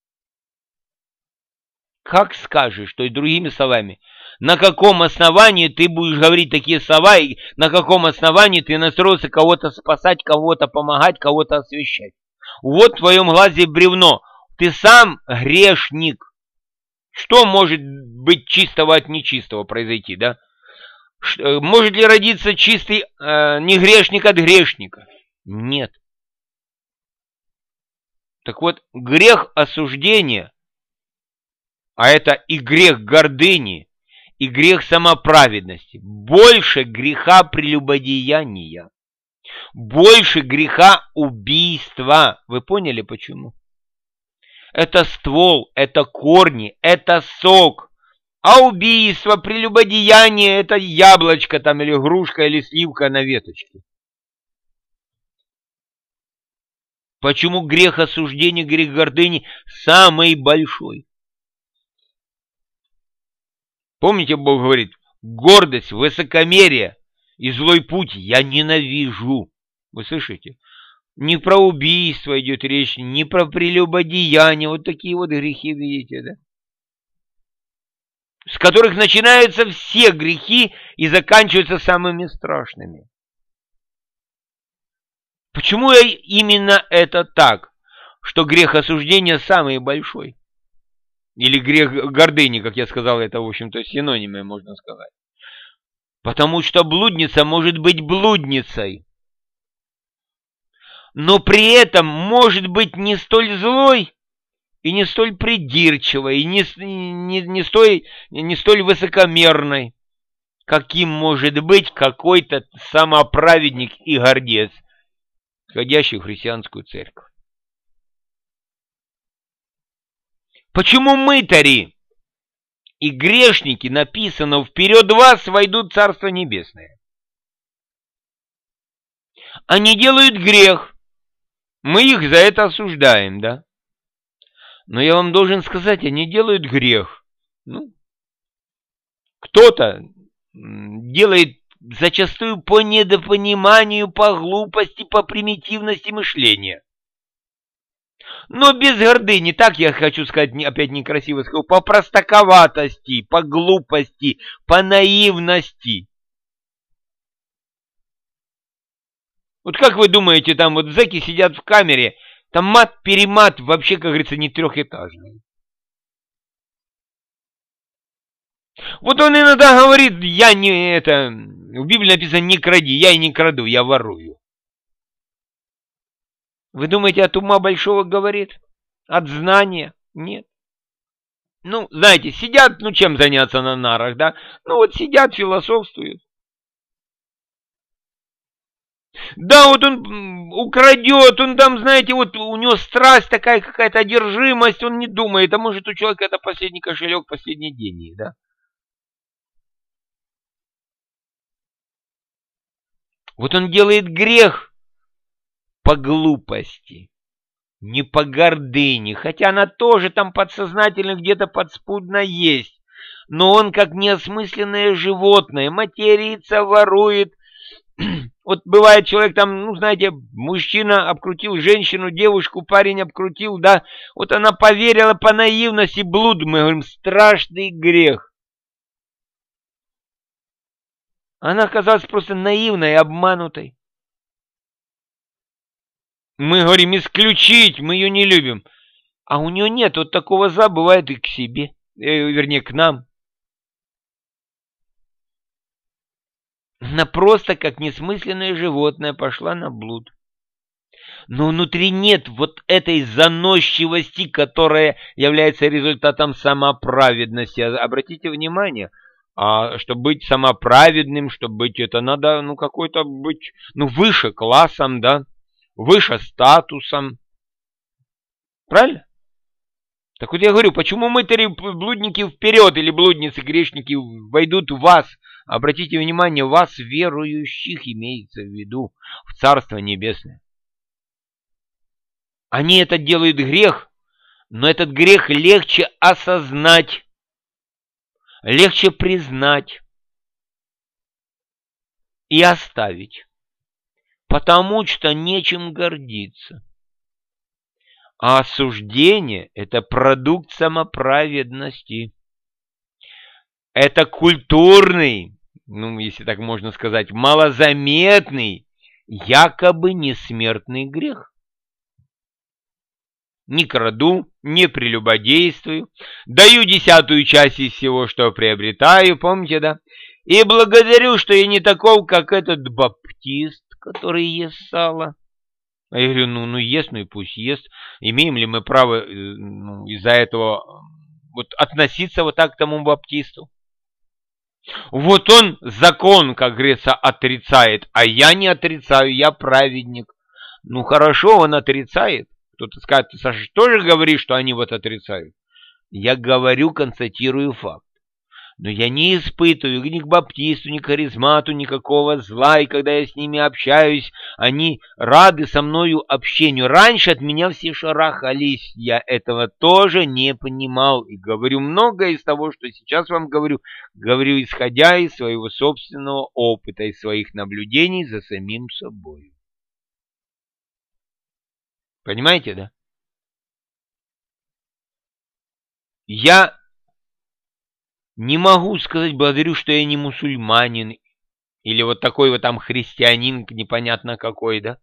Как скажешь, то и другими словами, на каком основании ты будешь говорить такие слова, и на каком основании ты настроился кого-то спасать, кого-то помогать, кого-то освящать. Вот в твоем глазе бревно. Ты сам грешник. Что может быть чистого от нечистого произойти, да? Может ли родиться чистый не грешник от грешника? Нет. Так вот, грех осуждения, а это и грех гордыни, и грех самоправедности, больше греха прелюбодеяния, больше греха убийства. Вы поняли почему? Это ствол, это корни, это сок. А убийство, прелюбодеяние — это яблочко там, или грушка, или сливка на веточке. Почему грех осуждения, грех гордыни самый большой? Помните, Бог говорит, гордость, высокомерие и злой путь я ненавижу. Вы слышите? Не про убийство идет речь, не про прелюбодеяние. Вот такие вот грехи, видите, да? С которых начинаются все грехи и заканчиваются самыми страшными. Почему именно это так, что грех осуждения самый большой? Или грех гордыни, как я сказал, это, в общем-то, синонимы, можно сказать. Потому что блудница может быть блудницей, но при этом может быть не столь злой и не столь придирчивой, и не столь высокомерной, каким может быть какой-то самоправедник и гордец, входящий в христианскую церковь. Почему мытари и грешники, написано, вперед вас войдут в Царство Небесное? Они делают грех. Мы их за это осуждаем, да? Но я вам должен сказать, они делают грех. Ну, кто-то делает зачастую по недопониманию, по глупости, по примитивности мышления. Но без гордыни, так я хочу сказать, опять некрасиво сказал, по простаковатости, по глупости, по наивности. Вот как вы думаете, там вот зэки сидят в камере, там мат-перемат вообще, как говорится, не трехэтажный. Вот он иногда говорит, я не это, в Библии написано не кради, я и не краду, я ворую. Вы думаете, от ума большого говорит? От знания? Нет. Ну, знаете, сидят, ну чем заняться на нарах, да? Ну вот сидят, философствуют. Да, вот он украдет, он там, знаете, вот у него страсть такая какая-то, одержимость, он не думает, а может у человека это последний кошелек, последние деньги, да? Вот он делает грех по глупости, не по гордыне, хотя она тоже там подсознательно где-то подспудно есть, но он как неосмысленное животное, матерится, ворует. Вот бывает человек там, ну знаете, мужчина обкрутил женщину, девушку, парень обкрутил, да, вот она поверила по наивности, блуд, мы говорим, страшный грех. Она оказалась просто наивной, обманутой. Мы говорим исключить, мы ее не любим. А у нее нет вот такого зла, бывает и к себе, вернее к нам. Она просто как несмысленное животное пошла на блуд. Но внутри нет вот этой заносчивости, которая является результатом самоправедности. Обратите внимание, чтобы быть самоправедным, чтобы быть это надо, ну какой-то быть, ну выше классом, да, выше статусом. Правильно? Так вот я говорю, почему мытари, блудники вперед или блудницы, грешники войдут в вас? Обратите внимание, вас, верующих, имеется в виду, в Царство Небесное. Они это делают грех, но этот грех легче осознать, легче признать и оставить, потому что нечем гордиться. А осуждение – это продукт самоправедности. Это культурный, ну, если так можно сказать, малозаметный, якобы несмертный грех. Не краду, не прелюбодействую, даю 10-ю часть из всего, что приобретаю, помните, да? И благодарю, что я не таков, как этот баптист, который ест сало. А я говорю, ну ест, ну и пусть ест. Имеем ли мы право из-за этого вот относиться вот так к тому баптисту? Вот он закон, как говорится, отрицает, а я не отрицаю, я праведник. Ну хорошо, он отрицает. Кто-то скажет: ты, Саша, тоже говоришь, что они вот отрицают? Я говорю, констатирую факт. Но я не испытываю ни к баптисту, ни к харизмату никакого зла, и когда я с ними общаюсь, они рады со мною общению. Раньше от меня все шарахались, я этого тоже не понимал, и говорю многое из того, что сейчас вам говорю, говорю исходя из своего собственного опыта, из своих наблюдений за самим собой. Понимаете, да? Я не могу сказать, благодарю, что я не мусульманин, или вот такой вот там христианин, непонятно какой, да?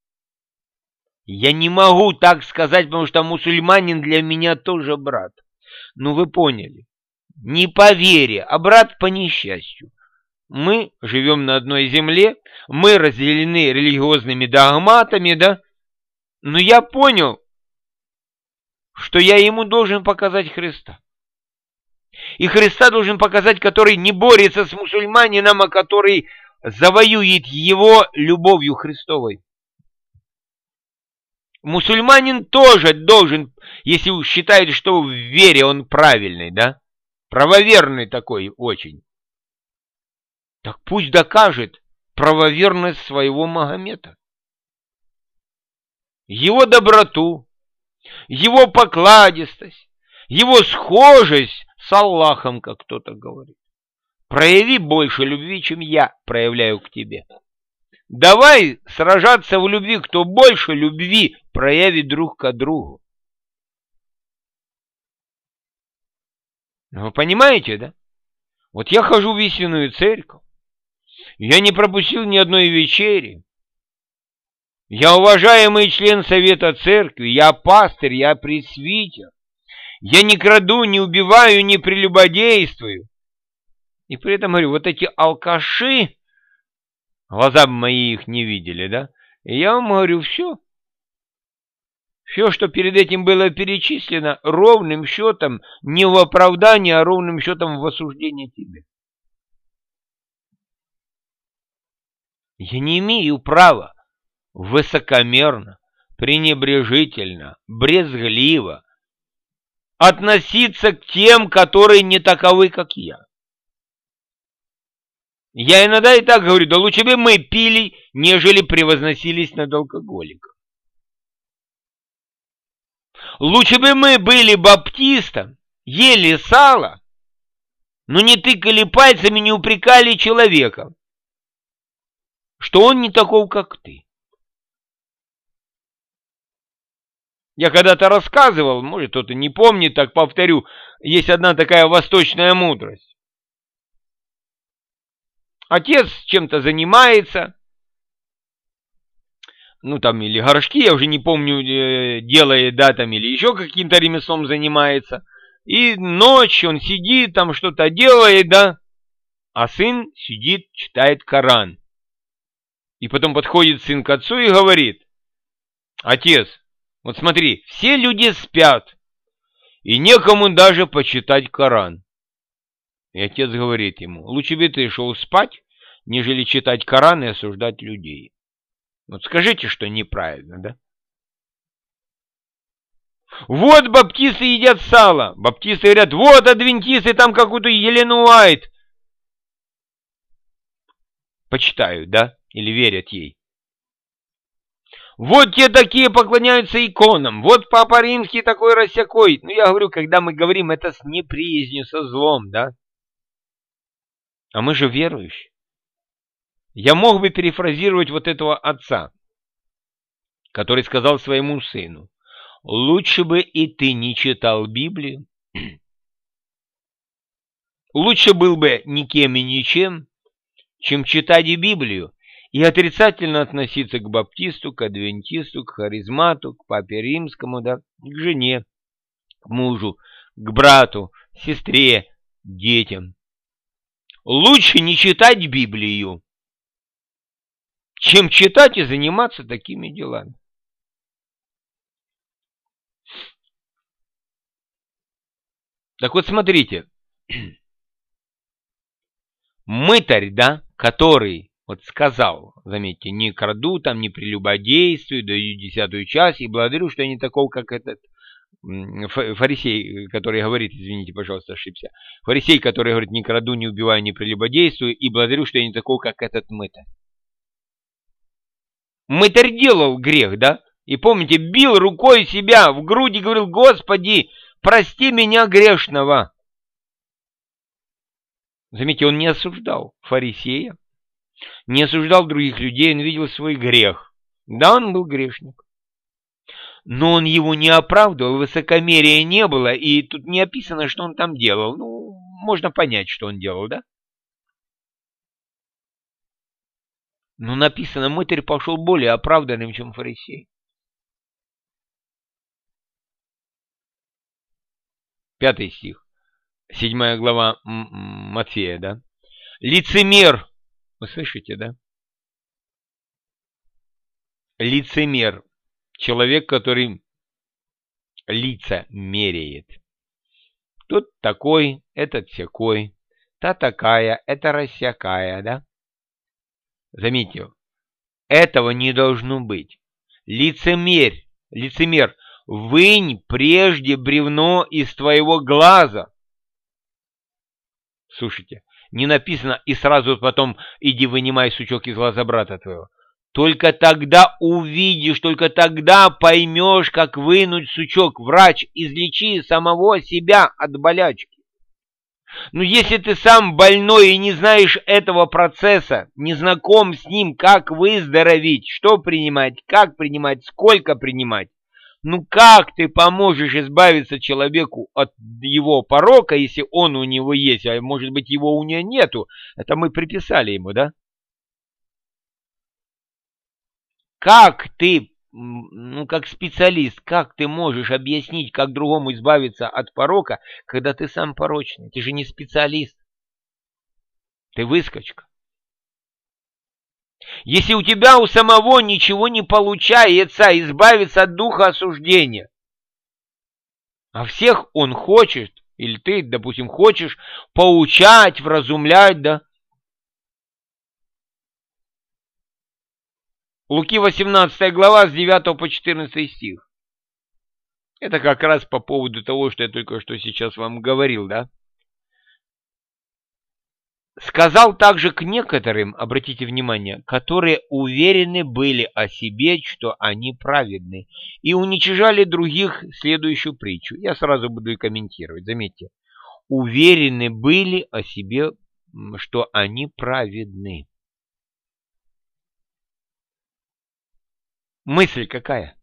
Я не могу так сказать, потому что мусульманин для меня тоже брат. Ну, вы поняли. Не по вере, а брат по несчастью. Мы живем на одной земле, мы разделены религиозными догматами, да? Но я понял, что я ему должен показать Христа. И Христа должен показать, который не борется с мусульманином, а который завоюет его любовью Христовой. Мусульманин тоже должен, если считает, что в вере он правильный, да? Правоверный такой очень. Так пусть докажет правоверность своего Магомета. Его доброту, его покладистость, его схожесть с Аллахом, как кто-то говорит. Прояви больше любви, чем я проявляю к тебе. Давай сражаться в любви, кто больше любви проявит друг к другу. Вы понимаете, да? Вот я хожу в истинную церковь. Я не пропустил ни одной вечери. Я уважаемый член Совета Церкви. Я пастырь, я пресвитер. Я не краду, не убиваю, не прелюбодействую. И при этом говорю, вот эти алкаши, глаза бы мои их не видели, да? И я вам говорю, все. Все, что перед этим было перечислено, ровным счетом, не в оправдании, а ровным счетом в осуждении тебе. Я не имею права высокомерно, пренебрежительно, брезгливо относиться к тем, которые не таковы, как я. Я иногда и так говорю, да лучше бы мы пили, нежели превозносились над алкоголиком. Лучше бы мы были баптистом, ели сало, но не тыкали пальцами, не упрекали человека, что он не таков, как ты. Я когда-то рассказывал, может кто-то не помнит, так повторю, есть одна такая восточная мудрость. Отец чем-то занимается, ну там или горшки, я уже не помню, делает, да, там, или еще каким-то ремеслом занимается. И ночью он сидит, там что-то делает, да, а сын сидит, читает Коран. И потом подходит сын к отцу и говорит: отец, вот смотри, все люди спят, и некому даже почитать Коран. И отец говорит ему: лучше бы ты шел спать, нежели читать Коран и осуждать людей. Вот скажите, что неправильно, да? Вот баптисты едят сало. Баптисты говорят: вот адвентисты там какую-то Елену Уайт почитают, да? Или верят ей. Вот те такие поклоняются иконам. Вот Папа Римский такой-рассякой. Ну, я говорю, когда мы говорим это с неприязнью, со злом, да? А мы же верующие. Я мог бы перефразировать вот этого отца, который сказал своему сыну: лучше бы и ты не читал Библию, лучше был бы никем и ничем, чем читать Библию и отрицательно относиться к баптисту, к адвентисту, к харизмату, к папе римскому, да, к жене, к мужу, к брату, сестре, детям. Лучше не читать Библию, чем читать и заниматься такими делами. Так вот, смотрите, мытарь, да, который Вот сказал, заметьте, не краду, там не прелюбодействую, даю 10-ю часть, и благодарю, что я не такой, как этот фарисей, который говорит, извините, пожалуйста, ошибся, фарисей, который говорит, не краду, не убиваю, не прелюбодействую, и благодарю, что я не такой, как этот мытарь. Мытарь делал грех, да? И помните, бил рукой себя в грудь и говорил, Господи, прости меня грешного. Заметьте, он не осуждал фарисея, не осуждал других людей, он видел свой грех. Да, он был грешник. Но он его не оправдывал, высокомерия не было, и тут не описано, что он там делал. Ну, можно понять, что он делал, да? Но написано, мытарь пошел более оправданным, чем фарисей. 5 стих, 7 глава Матфея, да? Лицемер, вы слышите, да? Лицемер, человек, который лица меряет. Тот такой, этот сякой, та такая, это рассякая, да? Заметьте, этого не должно быть. Лицемер, вынь прежде бревно из твоего глаза. Слушайте, не написано и сразу потом иди вынимай сучок из глаза брата твоего. Только тогда увидишь, только тогда поймешь, как вынуть сучок. Врач, излечи самого себя от болячки. Но если ты сам больной и не знаешь этого процесса, не знаком с ним, как выздороветь, что принимать, как принимать, сколько принимать, ну как ты поможешь избавиться человеку от его порока, если он у него есть, а может быть его у него нету? Это мы приписали ему, да? Как ты, ну как специалист, как ты можешь объяснить, как другому избавиться от порока, когда ты сам порочный? Ты же не специалист. Ты выскочка. Если у тебя у самого ничего не получается избавиться от духа осуждения, а всех он хочет, или ты, допустим, хочешь поучать, вразумлять, да? Луки 18 глава с 9 по 14 стих. Это как раз по поводу того, что я только что сейчас вам говорил, да? Сказал также к некоторым, обратите внимание, которые уверены были о себе, что они праведны, и уничижали других следующую притчу. Я сразу буду и комментировать, заметьте. Уверены были о себе, что они праведны. Мысль какая?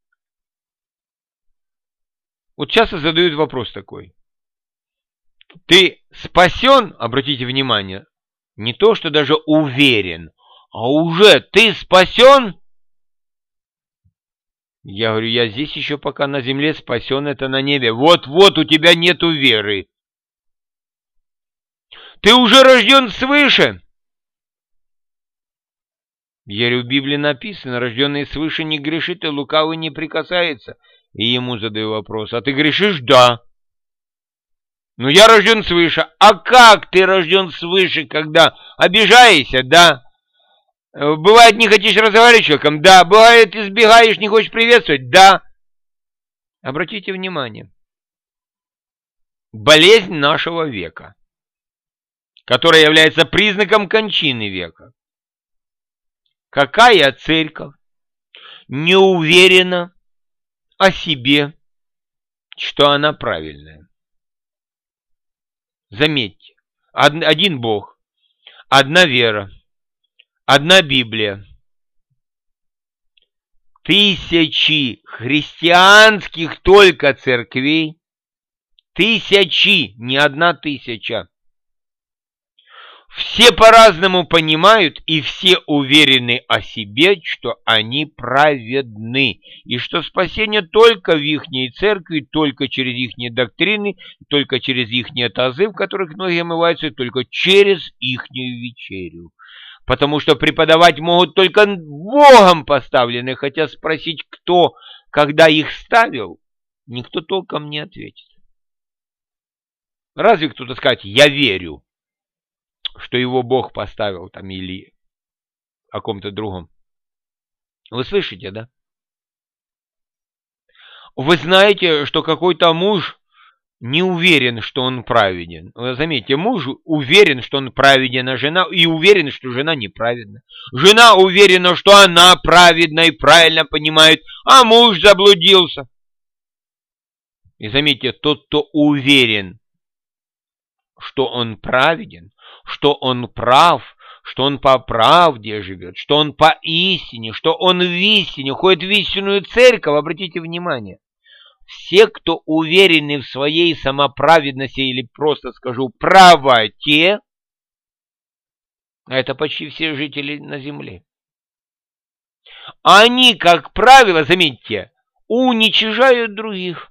Вот часто задают вопрос такой. Ты спасен, обратите внимание, не то, что даже уверен, а уже ты спасен? Я говорю, я здесь еще пока на земле, спасен это на небе. Вот-вот у тебя нету веры. Ты уже рожден свыше. Я говорю, в Библии написано, рожденный свыше не грешит и лукавый не прикасается. И ему задаю вопрос, а ты грешишь? Да. Ну, я рожден свыше. А как ты рожден свыше, когда обижаешься? Да. Бывает, не хочешь разговаривать с человеком? Да. Бывает, избегаешь, не хочешь приветствовать? Да. Обратите внимание. Болезнь нашего века, которая является признаком кончины века. Какая церковь не уверена о себе, что она правильная? Заметьте, один Бог, одна вера, одна Библия, тысячи христианских только церквей, тысячи, не 1000. Все по-разному понимают, и все уверены о себе, что они праведны, и что спасение только в ихней церкви, только через ихние доктрины, только через ихние тазы, в которых ноги омываются, только через ихнюю вечерю. Потому что преподавать могут только Богом поставленные, хотя спросить, кто, когда их ставил, никто толком не ответит. Разве кто-то скажет, я верю, что его Бог поставил там, или о ком-то другом. Вы слышите, да? Вы знаете, что какой-то муж не уверен, что он праведен. Вы заметьте, муж уверен, что он праведен, а жена и уверен, что жена неправедна. Жена уверена, что она праведна и правильно понимает, а муж заблудился. И заметьте, тот, кто уверен, что он праведен, что он прав, что он по правде живет, что он по истине, что он в истине, ходит в истинную церковь, обратите внимание. Все, кто уверены в своей самоправедности или просто скажу правоте, а это почти все жители на земле, они, как правило, заметьте, уничижают других.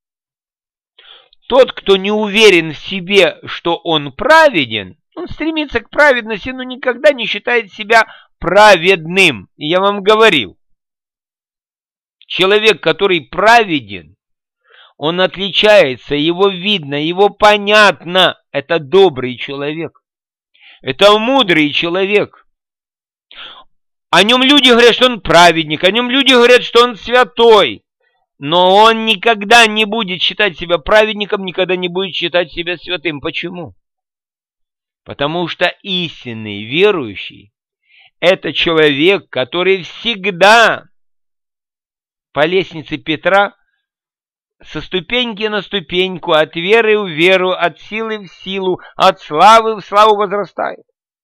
Тот, кто не уверен в себе, что он праведен, он стремится к праведности, но никогда не считает себя праведным. И я вам говорил, человек, который праведен, он отличается, его видно, его понятно. Это добрый человек. Это мудрый человек. О нем люди говорят, что он праведник, о нем люди говорят, что он святой. Но он никогда не будет считать себя праведником, никогда не будет считать себя святым. Почему? Потому что истинный верующий – это человек, который всегда по лестнице Петра со ступеньки на ступеньку, от веры в веру, от силы в силу, от славы в славу возрастает.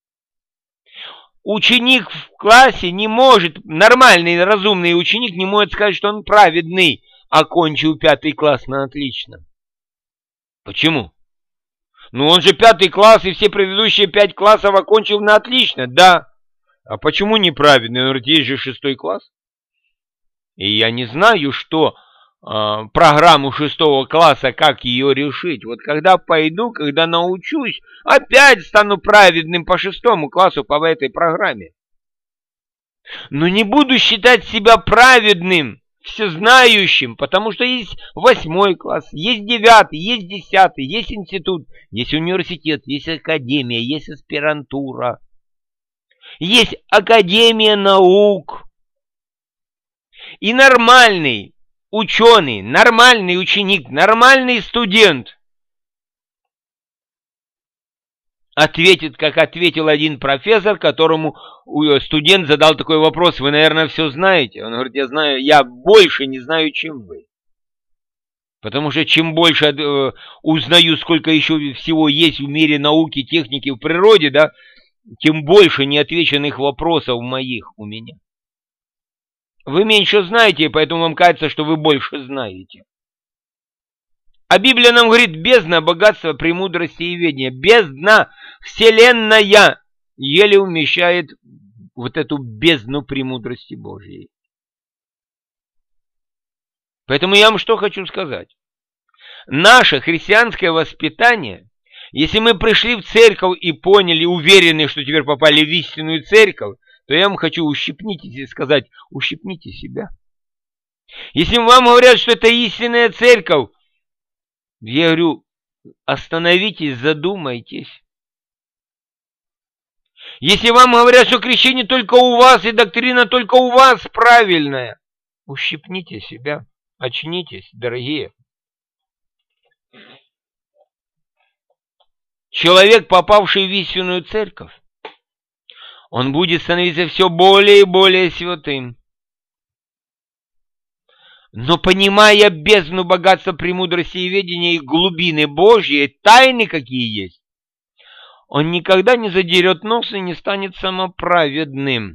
Ученик в классе не может, нормальный, разумный ученик не может сказать, что он праведный, окончил 5 класс на отлично. Почему? Ну он же 5 класс и все предыдущие 5 классов окончил на отлично, да. А почему неправедный? Он говорит, есть же 6 класс. И я не знаю, что программу 6 класса, как ее решить. Вот когда пойду, когда научусь, опять стану праведным по 6 классу по этой программе. Но не буду считать себя праведным, всезнающим, потому что есть 8 класс, есть 9, есть 10, есть институт, есть университет, есть академия, есть аспирантура, есть академия наук. И нормальный ученый, нормальный ученик, нормальный студент ответит, как ответил один профессор, которому студент задал такой вопрос: вы, наверное, все знаете. Он говорит, я знаю, я больше не знаю, чем вы. Потому что чем больше узнаю, сколько еще всего есть в мире науки, техники, в природе, да, тем больше неотвеченных вопросов моих у меня. Вы меньше знаете, поэтому вам кажется, что вы больше знаете. А Библия нам говорит, бездна богатства, премудрости и ведения. Бездна, вселенная, еле умещает вот эту бездну премудрости Божьей. Поэтому я вам что хочу сказать. Наше христианское воспитание, если мы пришли в церковь и поняли, уверены, что теперь попали в истинную церковь, то я вам хочу сказать, ущипните себя. Если вам говорят, что это истинная церковь, я говорю, остановитесь, задумайтесь. Если вам говорят, что крещение только у вас и доктрина только у вас правильная, ущипните себя, очнитесь, дорогие. Человек, попавший в истинную церковь, он будет становиться все более и более святым. Но понимая бездну богатства, премудрости и ведения, и глубины Божьи, и тайны какие есть, он никогда не задерет нос и не станет самоправедным.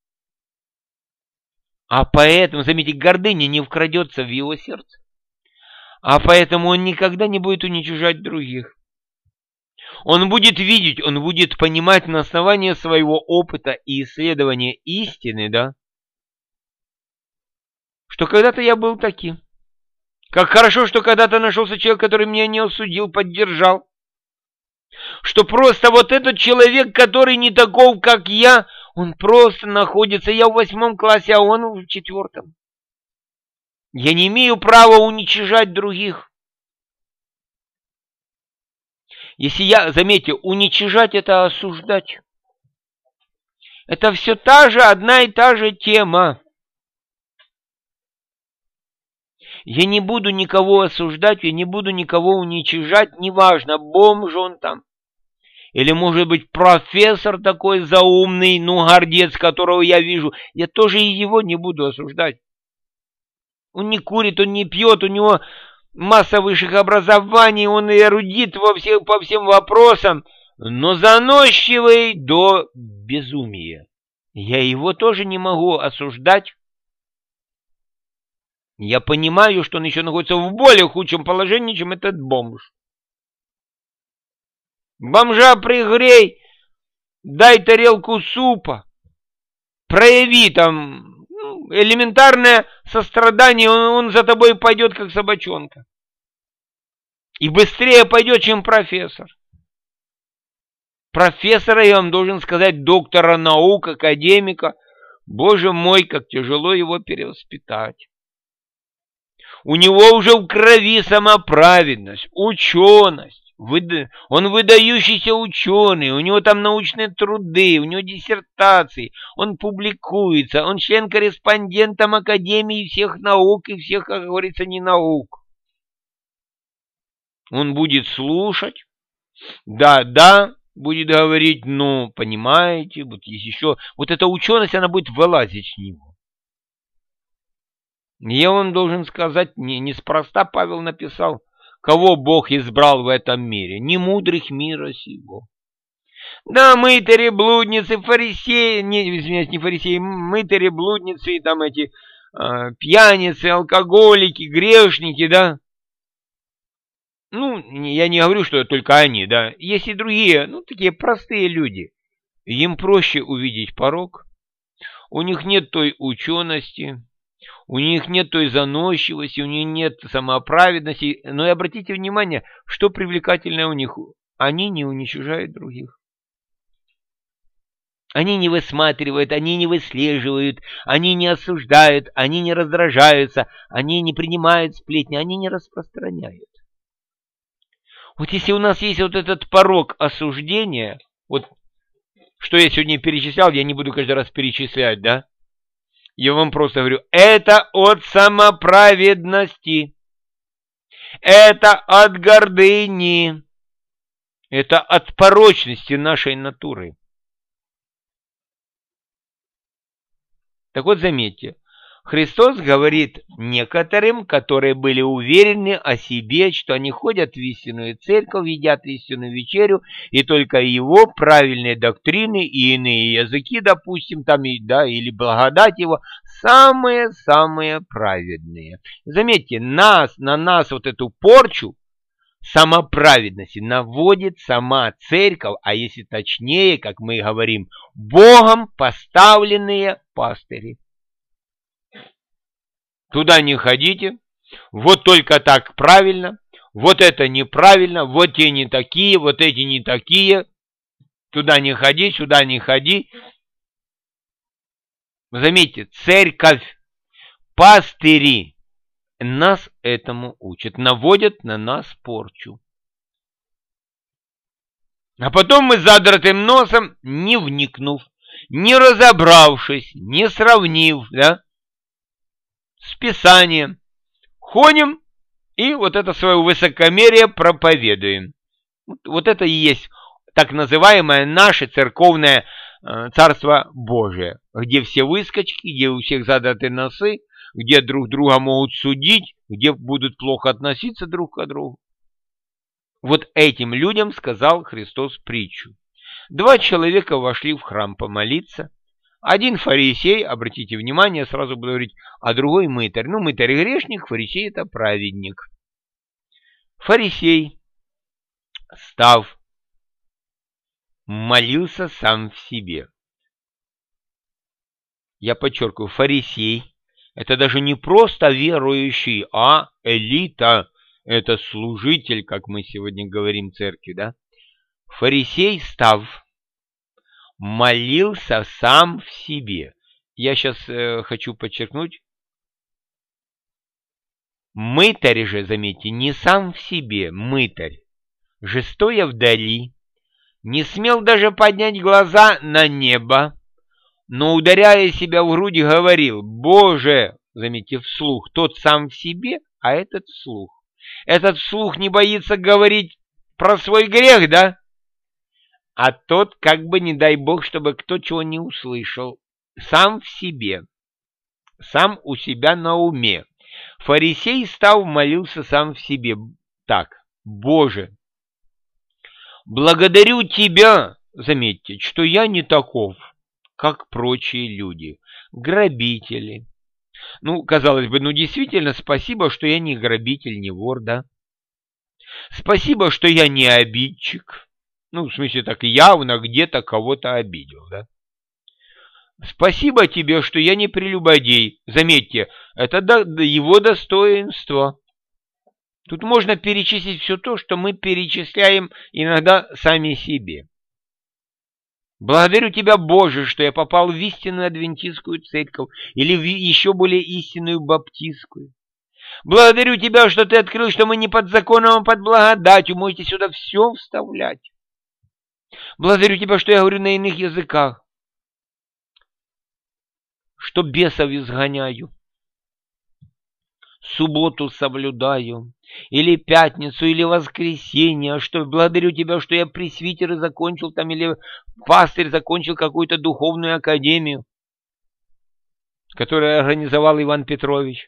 А поэтому, заметьте, гордыня не вкрадется в его сердце. А поэтому он никогда не будет уничижать других. Он будет видеть, он будет понимать на основании своего опыта и исследования истины, да, что когда-то я был таким. Как хорошо, что когда-то нашелся человек, который меня не осудил, поддержал. Что просто вот этот человек, который не таков, как я, он просто находится, я в 8 классе, а он в 4. Я не имею права уничижать других. Если я, заметьте, уничижать — это осуждать. Это все та же, одна и та же тема. Я не буду никого осуждать, я не буду никого уничижать, неважно, бомж он там. Или, может быть, профессор такой заумный, ну, гордец, которого я вижу. Я тоже и его не буду осуждать. Он не курит, он не пьет, у него масса высших образований, он эрудит по всем вопросам, но заносчивый до безумия. Я его тоже не могу осуждать. Я понимаю, что он еще находится в более худшем положении, чем этот бомж. Бомжа пригрей, дай тарелку супа, прояви там элементарное сострадание, он за тобой пойдет, как собачонка. И быстрее пойдет, чем профессор. Профессора, я вам должен сказать, доктора наук, академика. Боже мой, как тяжело его перевоспитать. У него уже в крови самоправедность, ученость. Он выдающийся ученый, у него там научные труды, у него диссертации, он публикуется, он член-корреспондентом Академии всех наук и всех, как говорится, не наук. Он будет слушать, да, будет говорить, ну, понимаете, вот есть еще, вот эта ученость, она будет вылазить с него. Я вам должен сказать, неспроста Павел написал, кого Бог избрал в этом мире, не мудрых мира сего. Да, мытари, блудницы, фарисеи, не фарисеи, мытари, блудницы, там эти пьяницы, алкоголики, грешники, да. Ну, я не говорю, что только они, да. Есть и другие, ну, такие простые люди. Им проще увидеть порок. У них нет той учености, у них нет той заносчивости, у них нет самоправедности. Но и обратите внимание, что привлекательное у них. Они не уничижают других. Они не высматривают, они не выслеживают, они не осуждают, они не раздражаются, они не принимают сплетни, они не распространяют. Вот если у нас есть вот этот порок осуждения, вот что я сегодня перечислял, я не буду каждый раз перечислять, да? Я вам просто говорю, это от самоправедности, это от гордыни, это от порочности нашей натуры. Так вот, заметьте, Христос говорит некоторым, которые были уверены о себе, что они ходят в истинную церковь, едят истинную вечерю, и только его правильные доктрины и иные языки, допустим, там, да, или благодать его, самые-самые праведные. Заметьте, на нас вот эту порчу самоправедности наводит сама церковь, а если точнее, как мы говорим, Богом поставленные пастыри. Туда не ходите, вот только так правильно, вот это неправильно, вот те не такие, вот эти не такие, туда не ходи, сюда не ходи. Заметьте, церковь, пастыри нас этому учат, наводят на нас порчу. А потом мы с задротым носом, не вникнув, не разобравшись, не сравнив, да, с Писанием, ходим и вот это свое высокомерие проповедуем. Вот это и есть так называемое наше церковное Царство Божие, где все выскочки, где у всех задаты носы, где друг друга могут судить, где будут плохо относиться друг к другу. Вот этим людям сказал Христос притчу. 2 человека вошли в храм помолиться. Один фарисей, обратите внимание, сразу буду говорить, а другой мытарь. Ну, мытарь грешник, фарисей это праведник. Фарисей, став, молился сам в себе. Я подчеркиваю, фарисей это даже не просто верующий, а элита. Это служитель, как мы сегодня говорим в церкви, да? Фарисей, став, молился сам в себе. Я сейчас хочу подчеркнуть. Мытарь же, заметьте, не сам в себе, мытарь, же стоя вдали, не смел даже поднять глаза на небо, но, ударяя себя в грудь, говорил: «Боже!» Заметьте, вслух. Тот сам в себе, а этот вслух. Этот вслух не боится говорить про свой грех, да? А тот, как бы, не дай бог, чтобы кто чего не услышал. Сам в себе. Сам у себя на уме. Фарисей стал, молился сам в себе. Так: «Боже, благодарю Тебя», заметьте, «что я не таков, как прочие люди, грабители». Ну, казалось бы, действительно, спасибо, что я не грабитель, не вор, да? Спасибо, что я не обидчик. Ну, в смысле, так явно где-то кого-то обидел, да? Спасибо тебе, что я не прелюбодей. Заметьте, это его достоинство. Тут можно перечислить все то, что мы перечисляем иногда сами себе. Благодарю тебя, Боже, что я попал в истинную адвентистскую церковь или в еще более истинную баптистскую. Благодарю тебя, что ты открыл, что мы не под законом, а под благодатью. Можете сюда все вставлять. Благодарю тебя, что я говорю на иных языках, что бесов изгоняю, субботу соблюдаю, или пятницу, или воскресенье, что благодарю тебя, что я пресвитер закончил там, или пастырь закончил какую-то духовную академию, которую организовал Иван Петрович.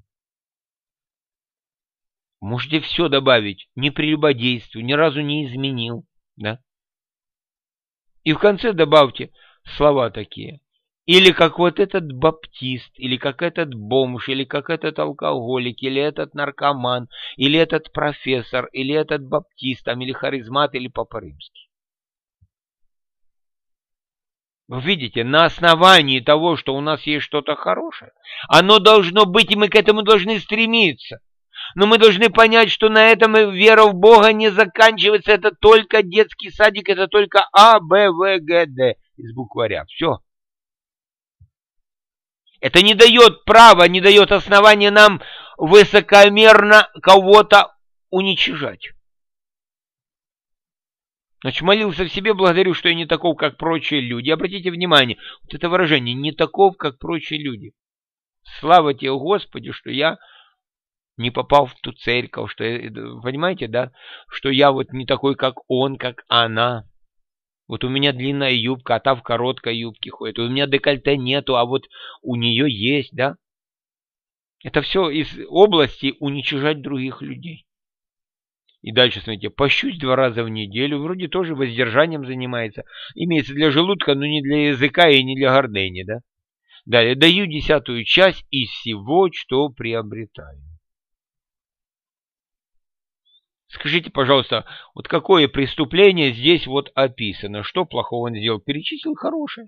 Можете все добавить, не прелюбодействую, ни разу не изменил, да? И в конце добавьте слова такие: или как вот этот баптист, или как этот бомж, или как этот алкоголик, или этот наркоман, или этот профессор, или этот баптист, там, или харизмат, или папа римский. Вы видите, на основании того, что у нас есть что-то хорошее, оно должно быть, и мы к этому должны стремиться. Но мы должны понять, что на этом вера в Бога не заканчивается. Это только детский садик, это только А, Б, В, Г, Д из букваря. Все. Это не дает права, не дает основания нам высокомерно кого-то уничижать. Значит, молился в себе, благодарю, что я не таков, как прочие люди. Обратите внимание, вот это выражение: не таков, как прочие люди. Слава тебе, Господи, что я не попал в ту церковь, что я, понимаете, да, что я вот не такой, как он, как она. Вот у меня длинная юбка, а та в короткой юбке ходит. У меня декольте нету, а вот у нее есть, да. Это все из области уничижать других людей. И дальше, смотрите, пощусь 2 раза в неделю, вроде тоже воздержанием занимается. Имеется для желудка, но не для языка и не для гордыни, да. Далее, даю 10-ую часть из всего, что приобретаю. Скажите, пожалуйста, вот какое преступление здесь вот описано? Что плохого он сделал? Перечислил хорошее.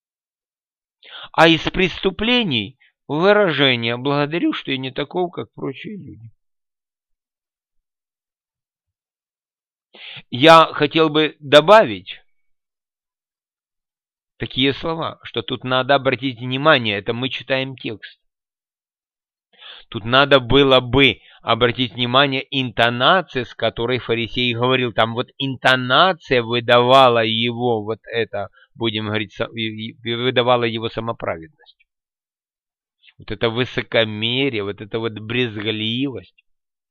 А из преступлений выражение: благодарю, что я не таков, как прочие люди. Я хотел бы добавить такие слова, что тут надо обратить внимание, это мы читаем текст. Тут надо было бы обратить внимание интонации, с которой фарисей говорил. Там вот интонация выдавала его, вот это, будем говорить, выдавала его самоправедность. Вот это высокомерие, вот это вот брезгливость.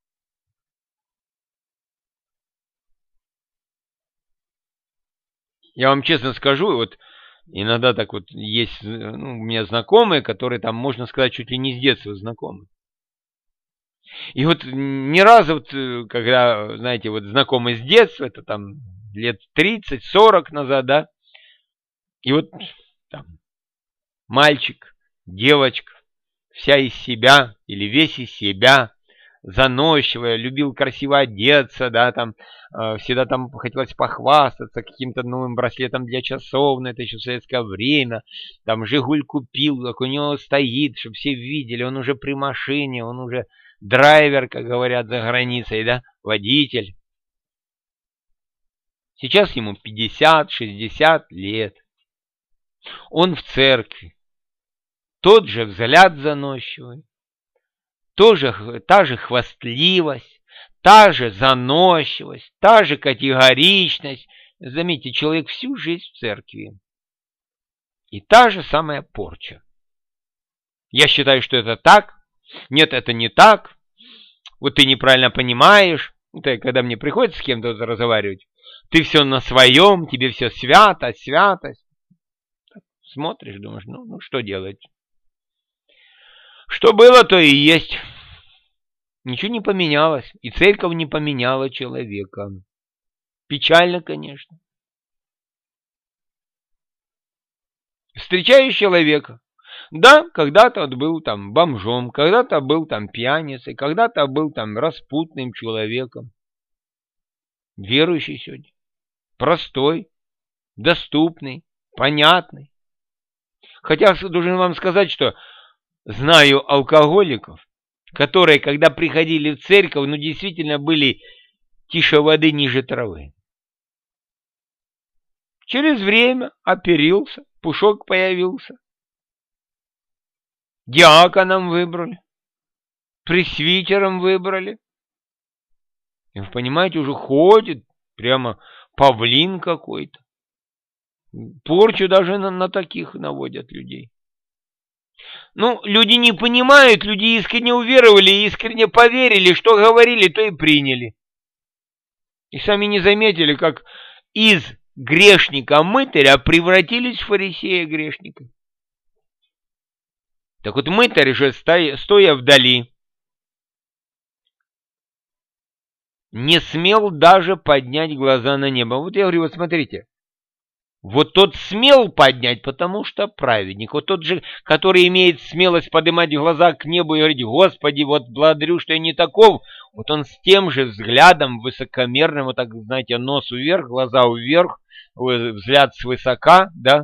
Я вам честно скажу, вот иногда так вот есть, у меня знакомые, которые там, можно сказать, чуть ли не с детства знакомы. И вот ни разу, вот, когда, знаете, вот знакомый с детства, это там лет 30-40 назад, да, и вот там мальчик, девочка, вся из себя или весь из себя, заносчивая, любил красиво одеться, да, там, всегда там хотелось похвастаться каким-то новым браслетом для часов, это еще в советское время, там «Жигуль» купил, как у него стоит, чтобы все видели, он уже при машине, он уже драйвер, как говорят за границей, да, водитель. Сейчас ему 50-60 лет. Он в церкви. Тот же взгляд заносчивый. Та же хвастливость, та же заносчивость, та же категоричность. Заметьте, человек всю жизнь в церкви. И та же самая порча. Я считаю, что это так. Нет, это не так. Вот ты неправильно понимаешь. Это когда мне приходится с кем-то разговаривать. Ты все на своем, тебе все святость, святость. Смотришь, думаешь, ну что делать? Что было, то и есть. Ничего не поменялось. И церковь не поменяла человека. Печально, конечно. Встречаешь человека. Да, когда-то был там бомжом, когда-то был там пьяницей, когда-то был там распутным человеком. Верующий сегодня. Простой, доступный, понятный. Хотя должен вам сказать, что знаю алкоголиков, которые, когда приходили в церковь, ну действительно были тише воды, ниже травы. Через время оперился, пушок появился. Диаконом выбрали, пресвитером выбрали. И вы понимаете, уже ходит прямо павлин какой-то. Порчу даже на таких наводят людей. Ну, люди не понимают, люди искренне уверовали, искренне поверили, что говорили, то и приняли. И сами не заметили, как из грешника-мытаря превратились в фарисея-грешника. Так вот мытарь же, стоя вдали, не смел даже поднять глаза на небо. Вот я говорю, вот смотрите, вот тот смел поднять, потому что праведник. Вот тот же, который имеет смелость поднимать глаза к небу и говорить, Господи, вот благодарю, что я не таков. Вот он с тем же взглядом высокомерным, вот так, знаете, нос вверх, глаза вверх, взгляд свысока, да.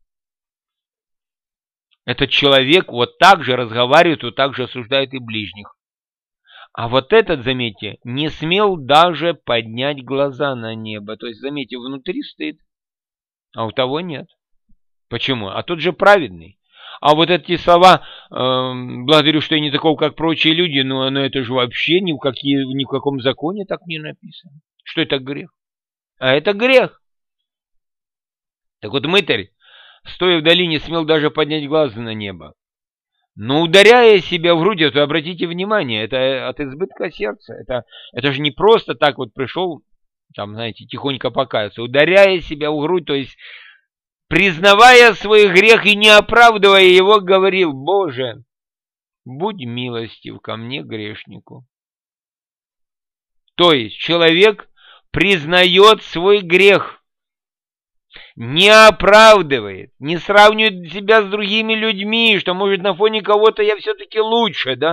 Этот человек вот так же разговаривает, вот так же осуждает и ближних. А вот этот, заметьте, не смел даже поднять глаза на небо. То есть, заметьте, внутри стыд, а у того нет. Почему? А тот же праведный. А вот эти слова, благодарю, что я не таков, как прочие люди, но это же вообще ни в каком законе так не написано. Что это грех? А это грех. Так вот мытарь, стоя вдали, не смел даже поднять глаз на небо. Но ударяя себя в грудь, это, обратите внимание, это от избытка сердца. Это же не просто так вот пришел, там, знаете, тихонько покаяться. Ударяя себя в грудь, то есть признавая свой грех и не оправдывая его, говорил, Боже, будь милостив ко мне, грешнику. То есть человек признает свой грех, не оправдывает, не сравнивает себя с другими людьми, что, может, на фоне кого-то я все-таки лучше, да?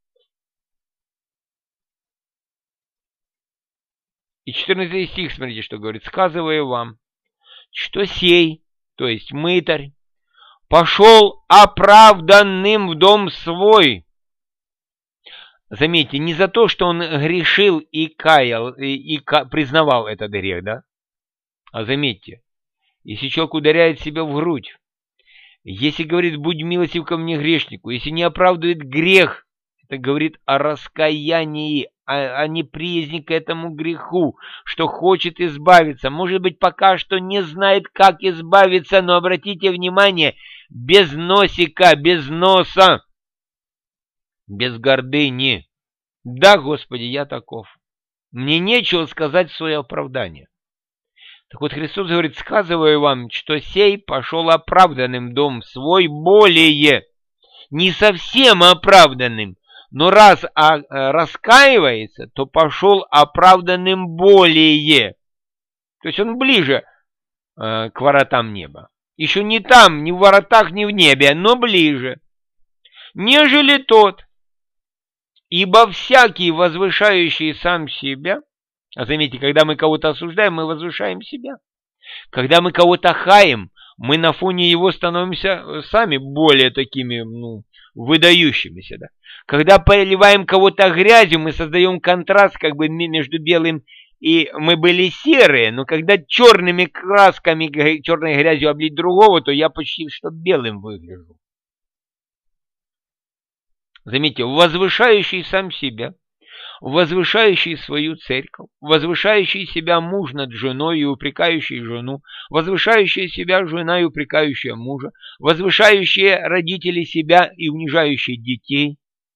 И 14 стих, смотрите, что говорит. Сказываю вам, что сей, то есть мытарь, пошел оправданным в дом свой. Заметьте, не за то, что он грешил и каял, и признавал этот грех, да? А заметьте, если человек ударяет себя в грудь, если говорит, будь милостив ко мне грешнику, если не оправдывает грех, это говорит о раскаянии, о неприязни к этому греху, что хочет избавиться. Может быть, пока что не знает, как избавиться, но обратите внимание, без носика, без носа, без гордыни. Да, Господи, я таков. Мне нечего сказать в свое оправдание. Так вот, Христос говорит, сказываю вам, что сей пошел оправданным дом свой более, не совсем оправданным, но раз раскаивается, то пошел оправданным более. То есть он ближе к воротам неба. Еще не там, ни в воротах, ни в небе, но ближе. Нежели тот, ибо всякий, возвышающий сам себя, а заметьте, когда мы кого-то осуждаем, мы возвышаем себя. Когда мы кого-то хаем, мы на фоне его становимся сами более такими, выдающимися. Да? Когда поливаем кого-то грязью, мы создаем контраст как бы между белым и мы были серые, но когда черными красками, черной грязью облить другого, то я почти что белым выгляжу. Заметьте, возвышающий сам себя, возвышающий свою церковь, возвышающий себя муж над женой и упрекающий жену, возвышающая себя жена и упрекающая мужа, возвышающие родители себя и унижающие детей,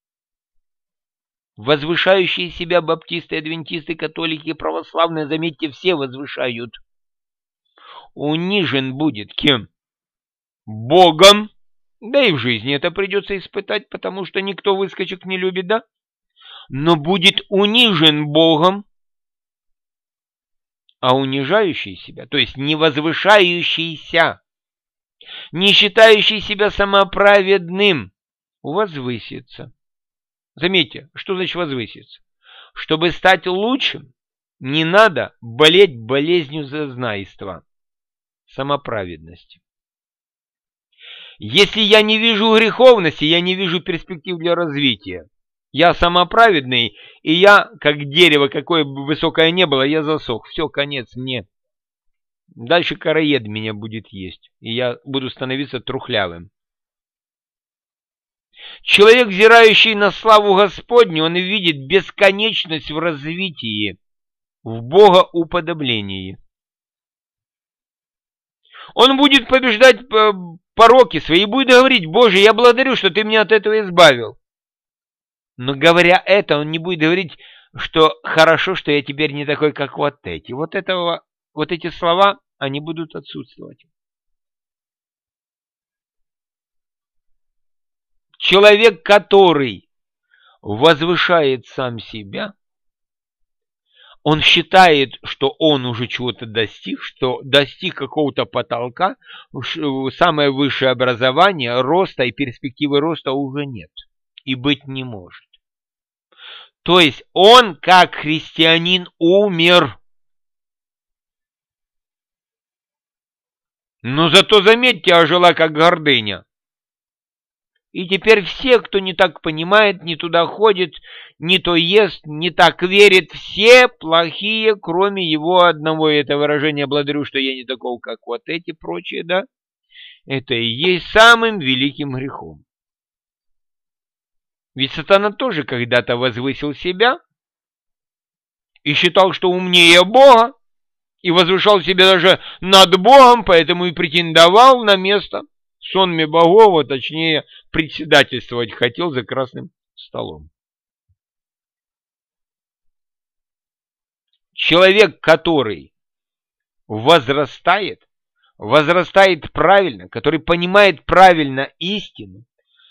возвышающие себя баптисты, адвентисты, католики, православные, заметьте, все возвышают. Унижен будет кем? Богом. Да и в жизни это придется испытать, потому что никто выскочек не любит, да? Но будет унижен Богом, а унижающий себя, то есть не возвышающийся, не считающий себя самоправедным, возвысится. Заметьте, что значит возвыситься? Чтобы стать лучшим, не надо болеть болезнью зазнайства, самоправедности. Если я не вижу греховности, я не вижу перспектив для развития. Я самоправедный, и я, как дерево, какое бы высокое ни было, я засох. Все, конец мне. Дальше короед меня будет есть, и я буду становиться трухлявым. Человек, взирающий на славу Господню, он видит бесконечность в развитии, в богоуподоблении. Он будет побеждать пороки свои и будет говорить: Боже, я благодарю, что ты меня от этого избавил. Но говоря это, он не будет говорить, что хорошо, что я теперь не такой, как вот эти. Вот эти слова, они будут отсутствовать. Человек, который возвышает сам себя, он считает, что он уже чего-то достиг, что достиг какого-то потолка, самое высшее образование, роста и перспективы роста уже нет и быть не может. То есть он, как христианин, умер. Но зато, заметьте, ожила как гордыня. И теперь все, кто не так понимает, не туда ходит, не то ест, не так верит, все плохие, кроме его одного. Это выражение «благодарю, что я не такого, как вот эти прочие», да? Это и есть самым великим грехом. Ведь сатана тоже когда-то возвысил себя и считал, что умнее Бога, и возвышал себя даже над Богом, поэтому и претендовал на место сонме богов, а точнее председательствовать хотел за красным столом. Человек, который возрастает правильно, который понимает правильно истину,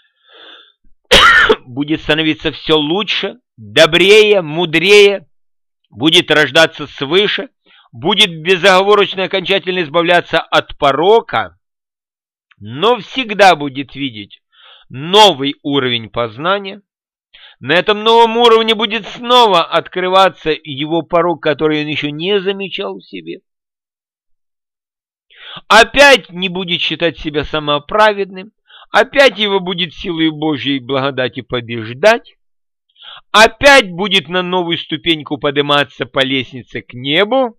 будет становиться все лучше, добрее, мудрее, будет рождаться свыше, будет безоговорочно и окончательно избавляться от порока, но всегда будет видеть новый уровень познания. На этом новом уровне будет снова открываться его порок, который он еще не замечал в себе. Опять не будет считать себя самоправедным, опять его будет силой Божьей благодати побеждать, опять будет на новую ступеньку подниматься по лестнице к небу.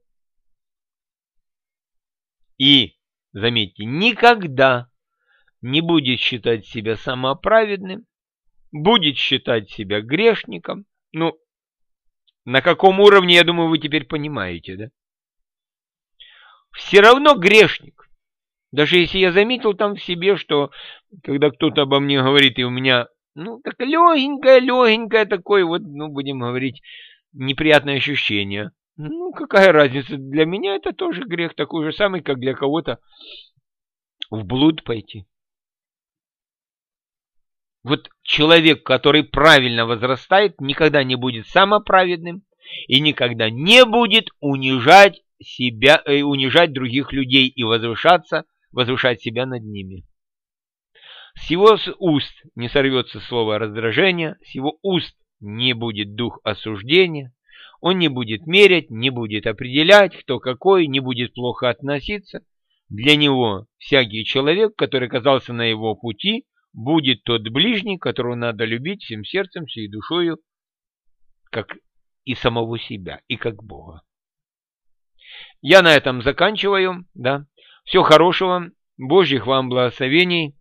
И, заметьте, никогда не будет считать себя самоправедным, будет считать себя грешником. Ну, на каком уровне, я думаю, вы теперь понимаете, да? Все равно грешник. Даже если я заметил там в себе, что когда кто-то обо мне говорит, и у меня, так легенькое такое, вот, будем говорить, неприятное ощущение. Какая разница? Для меня это тоже грех, такой же самый, как для кого-то в блуд пойти. Вот человек, который правильно возрастает, никогда не будет самоправедным и никогда не будет унижать себя, унижать других людей и возвышать себя над ними. С его уст не сорвется слово раздражения, с его уст не будет дух осуждения, он не будет мерять, не будет определять, кто какой, не будет плохо относиться. Для него всякий человек, который оказался на его пути, будет тот ближний, которого надо любить всем сердцем, всей душою, как и самого себя, и как Бога. Я на этом заканчиваю. Да. Всего хорошего, Божьих вам благословений.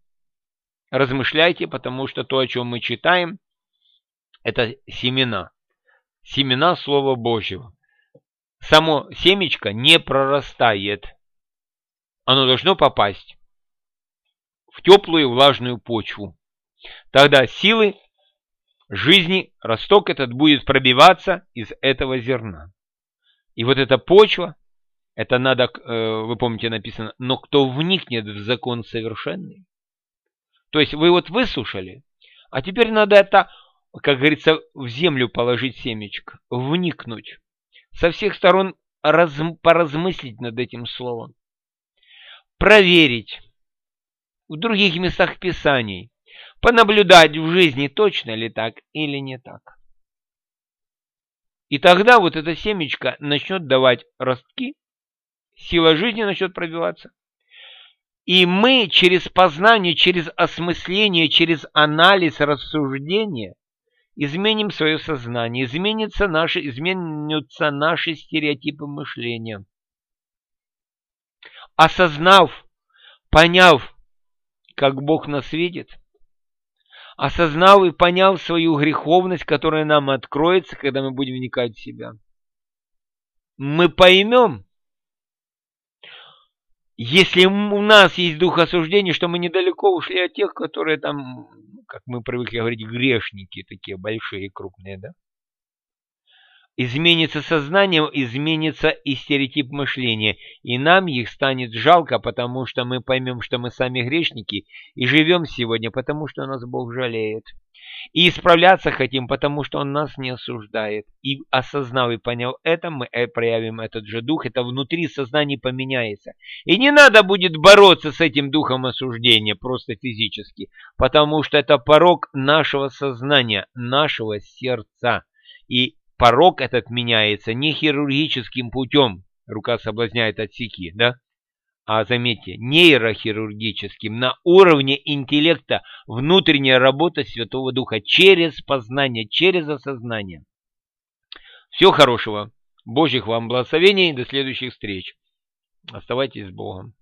Размышляйте, потому что то, о чем мы читаем, это семена. семена Слова Божьего. Само семечко не прорастает. Оно должно попасть в теплую влажную почву. Тогда силы жизни, росток этот будет пробиваться из этого зерна. И вот эта почва, это надо, вы помните, написано, но кто вникнет в закон совершенный. То есть вы вот высушали, а теперь надо это, как говорится, в землю положить семечко, вникнуть. Со всех сторон поразмыслить над этим словом. Проверить в других местах Писаний. Понаблюдать в жизни, точно ли так или не так. И тогда вот это семечко начнет давать ростки, сила жизни начнет пробиваться. И мы через познание, через осмысление, через анализ, рассуждение изменим свое сознание, изменятся наши стереотипы мышления. Осознав, поняв, как Бог нас видит, осознав и поняв свою греховность, которая нам откроется, когда мы будем вникать в себя, мы поймем, если у нас есть дух осуждения, что мы недалеко ушли от тех, которые там, как мы привыкли говорить, грешники такие большие и крупные, да? Изменится сознание, изменится и стереотип мышления. И нам их станет жалко, потому что мы поймем, что мы сами грешники и живем сегодня, потому что нас Бог жалеет. И исправляться хотим, потому что Он нас не осуждает. И осознав и поняв это, мы проявим этот же дух, это внутри сознания поменяется. И не надо будет бороться с этим духом осуждения просто физически, потому что это порок нашего сознания, нашего сердца. И порок этот меняется не хирургическим путем, рука соблазняет отсеки, да? А заметьте, нейрохирургическим, на уровне интеллекта, внутренняя работа Святого Духа через познание, через осознание. Всего хорошего, Божьих вам благословений, до следующих встреч. Оставайтесь с Богом.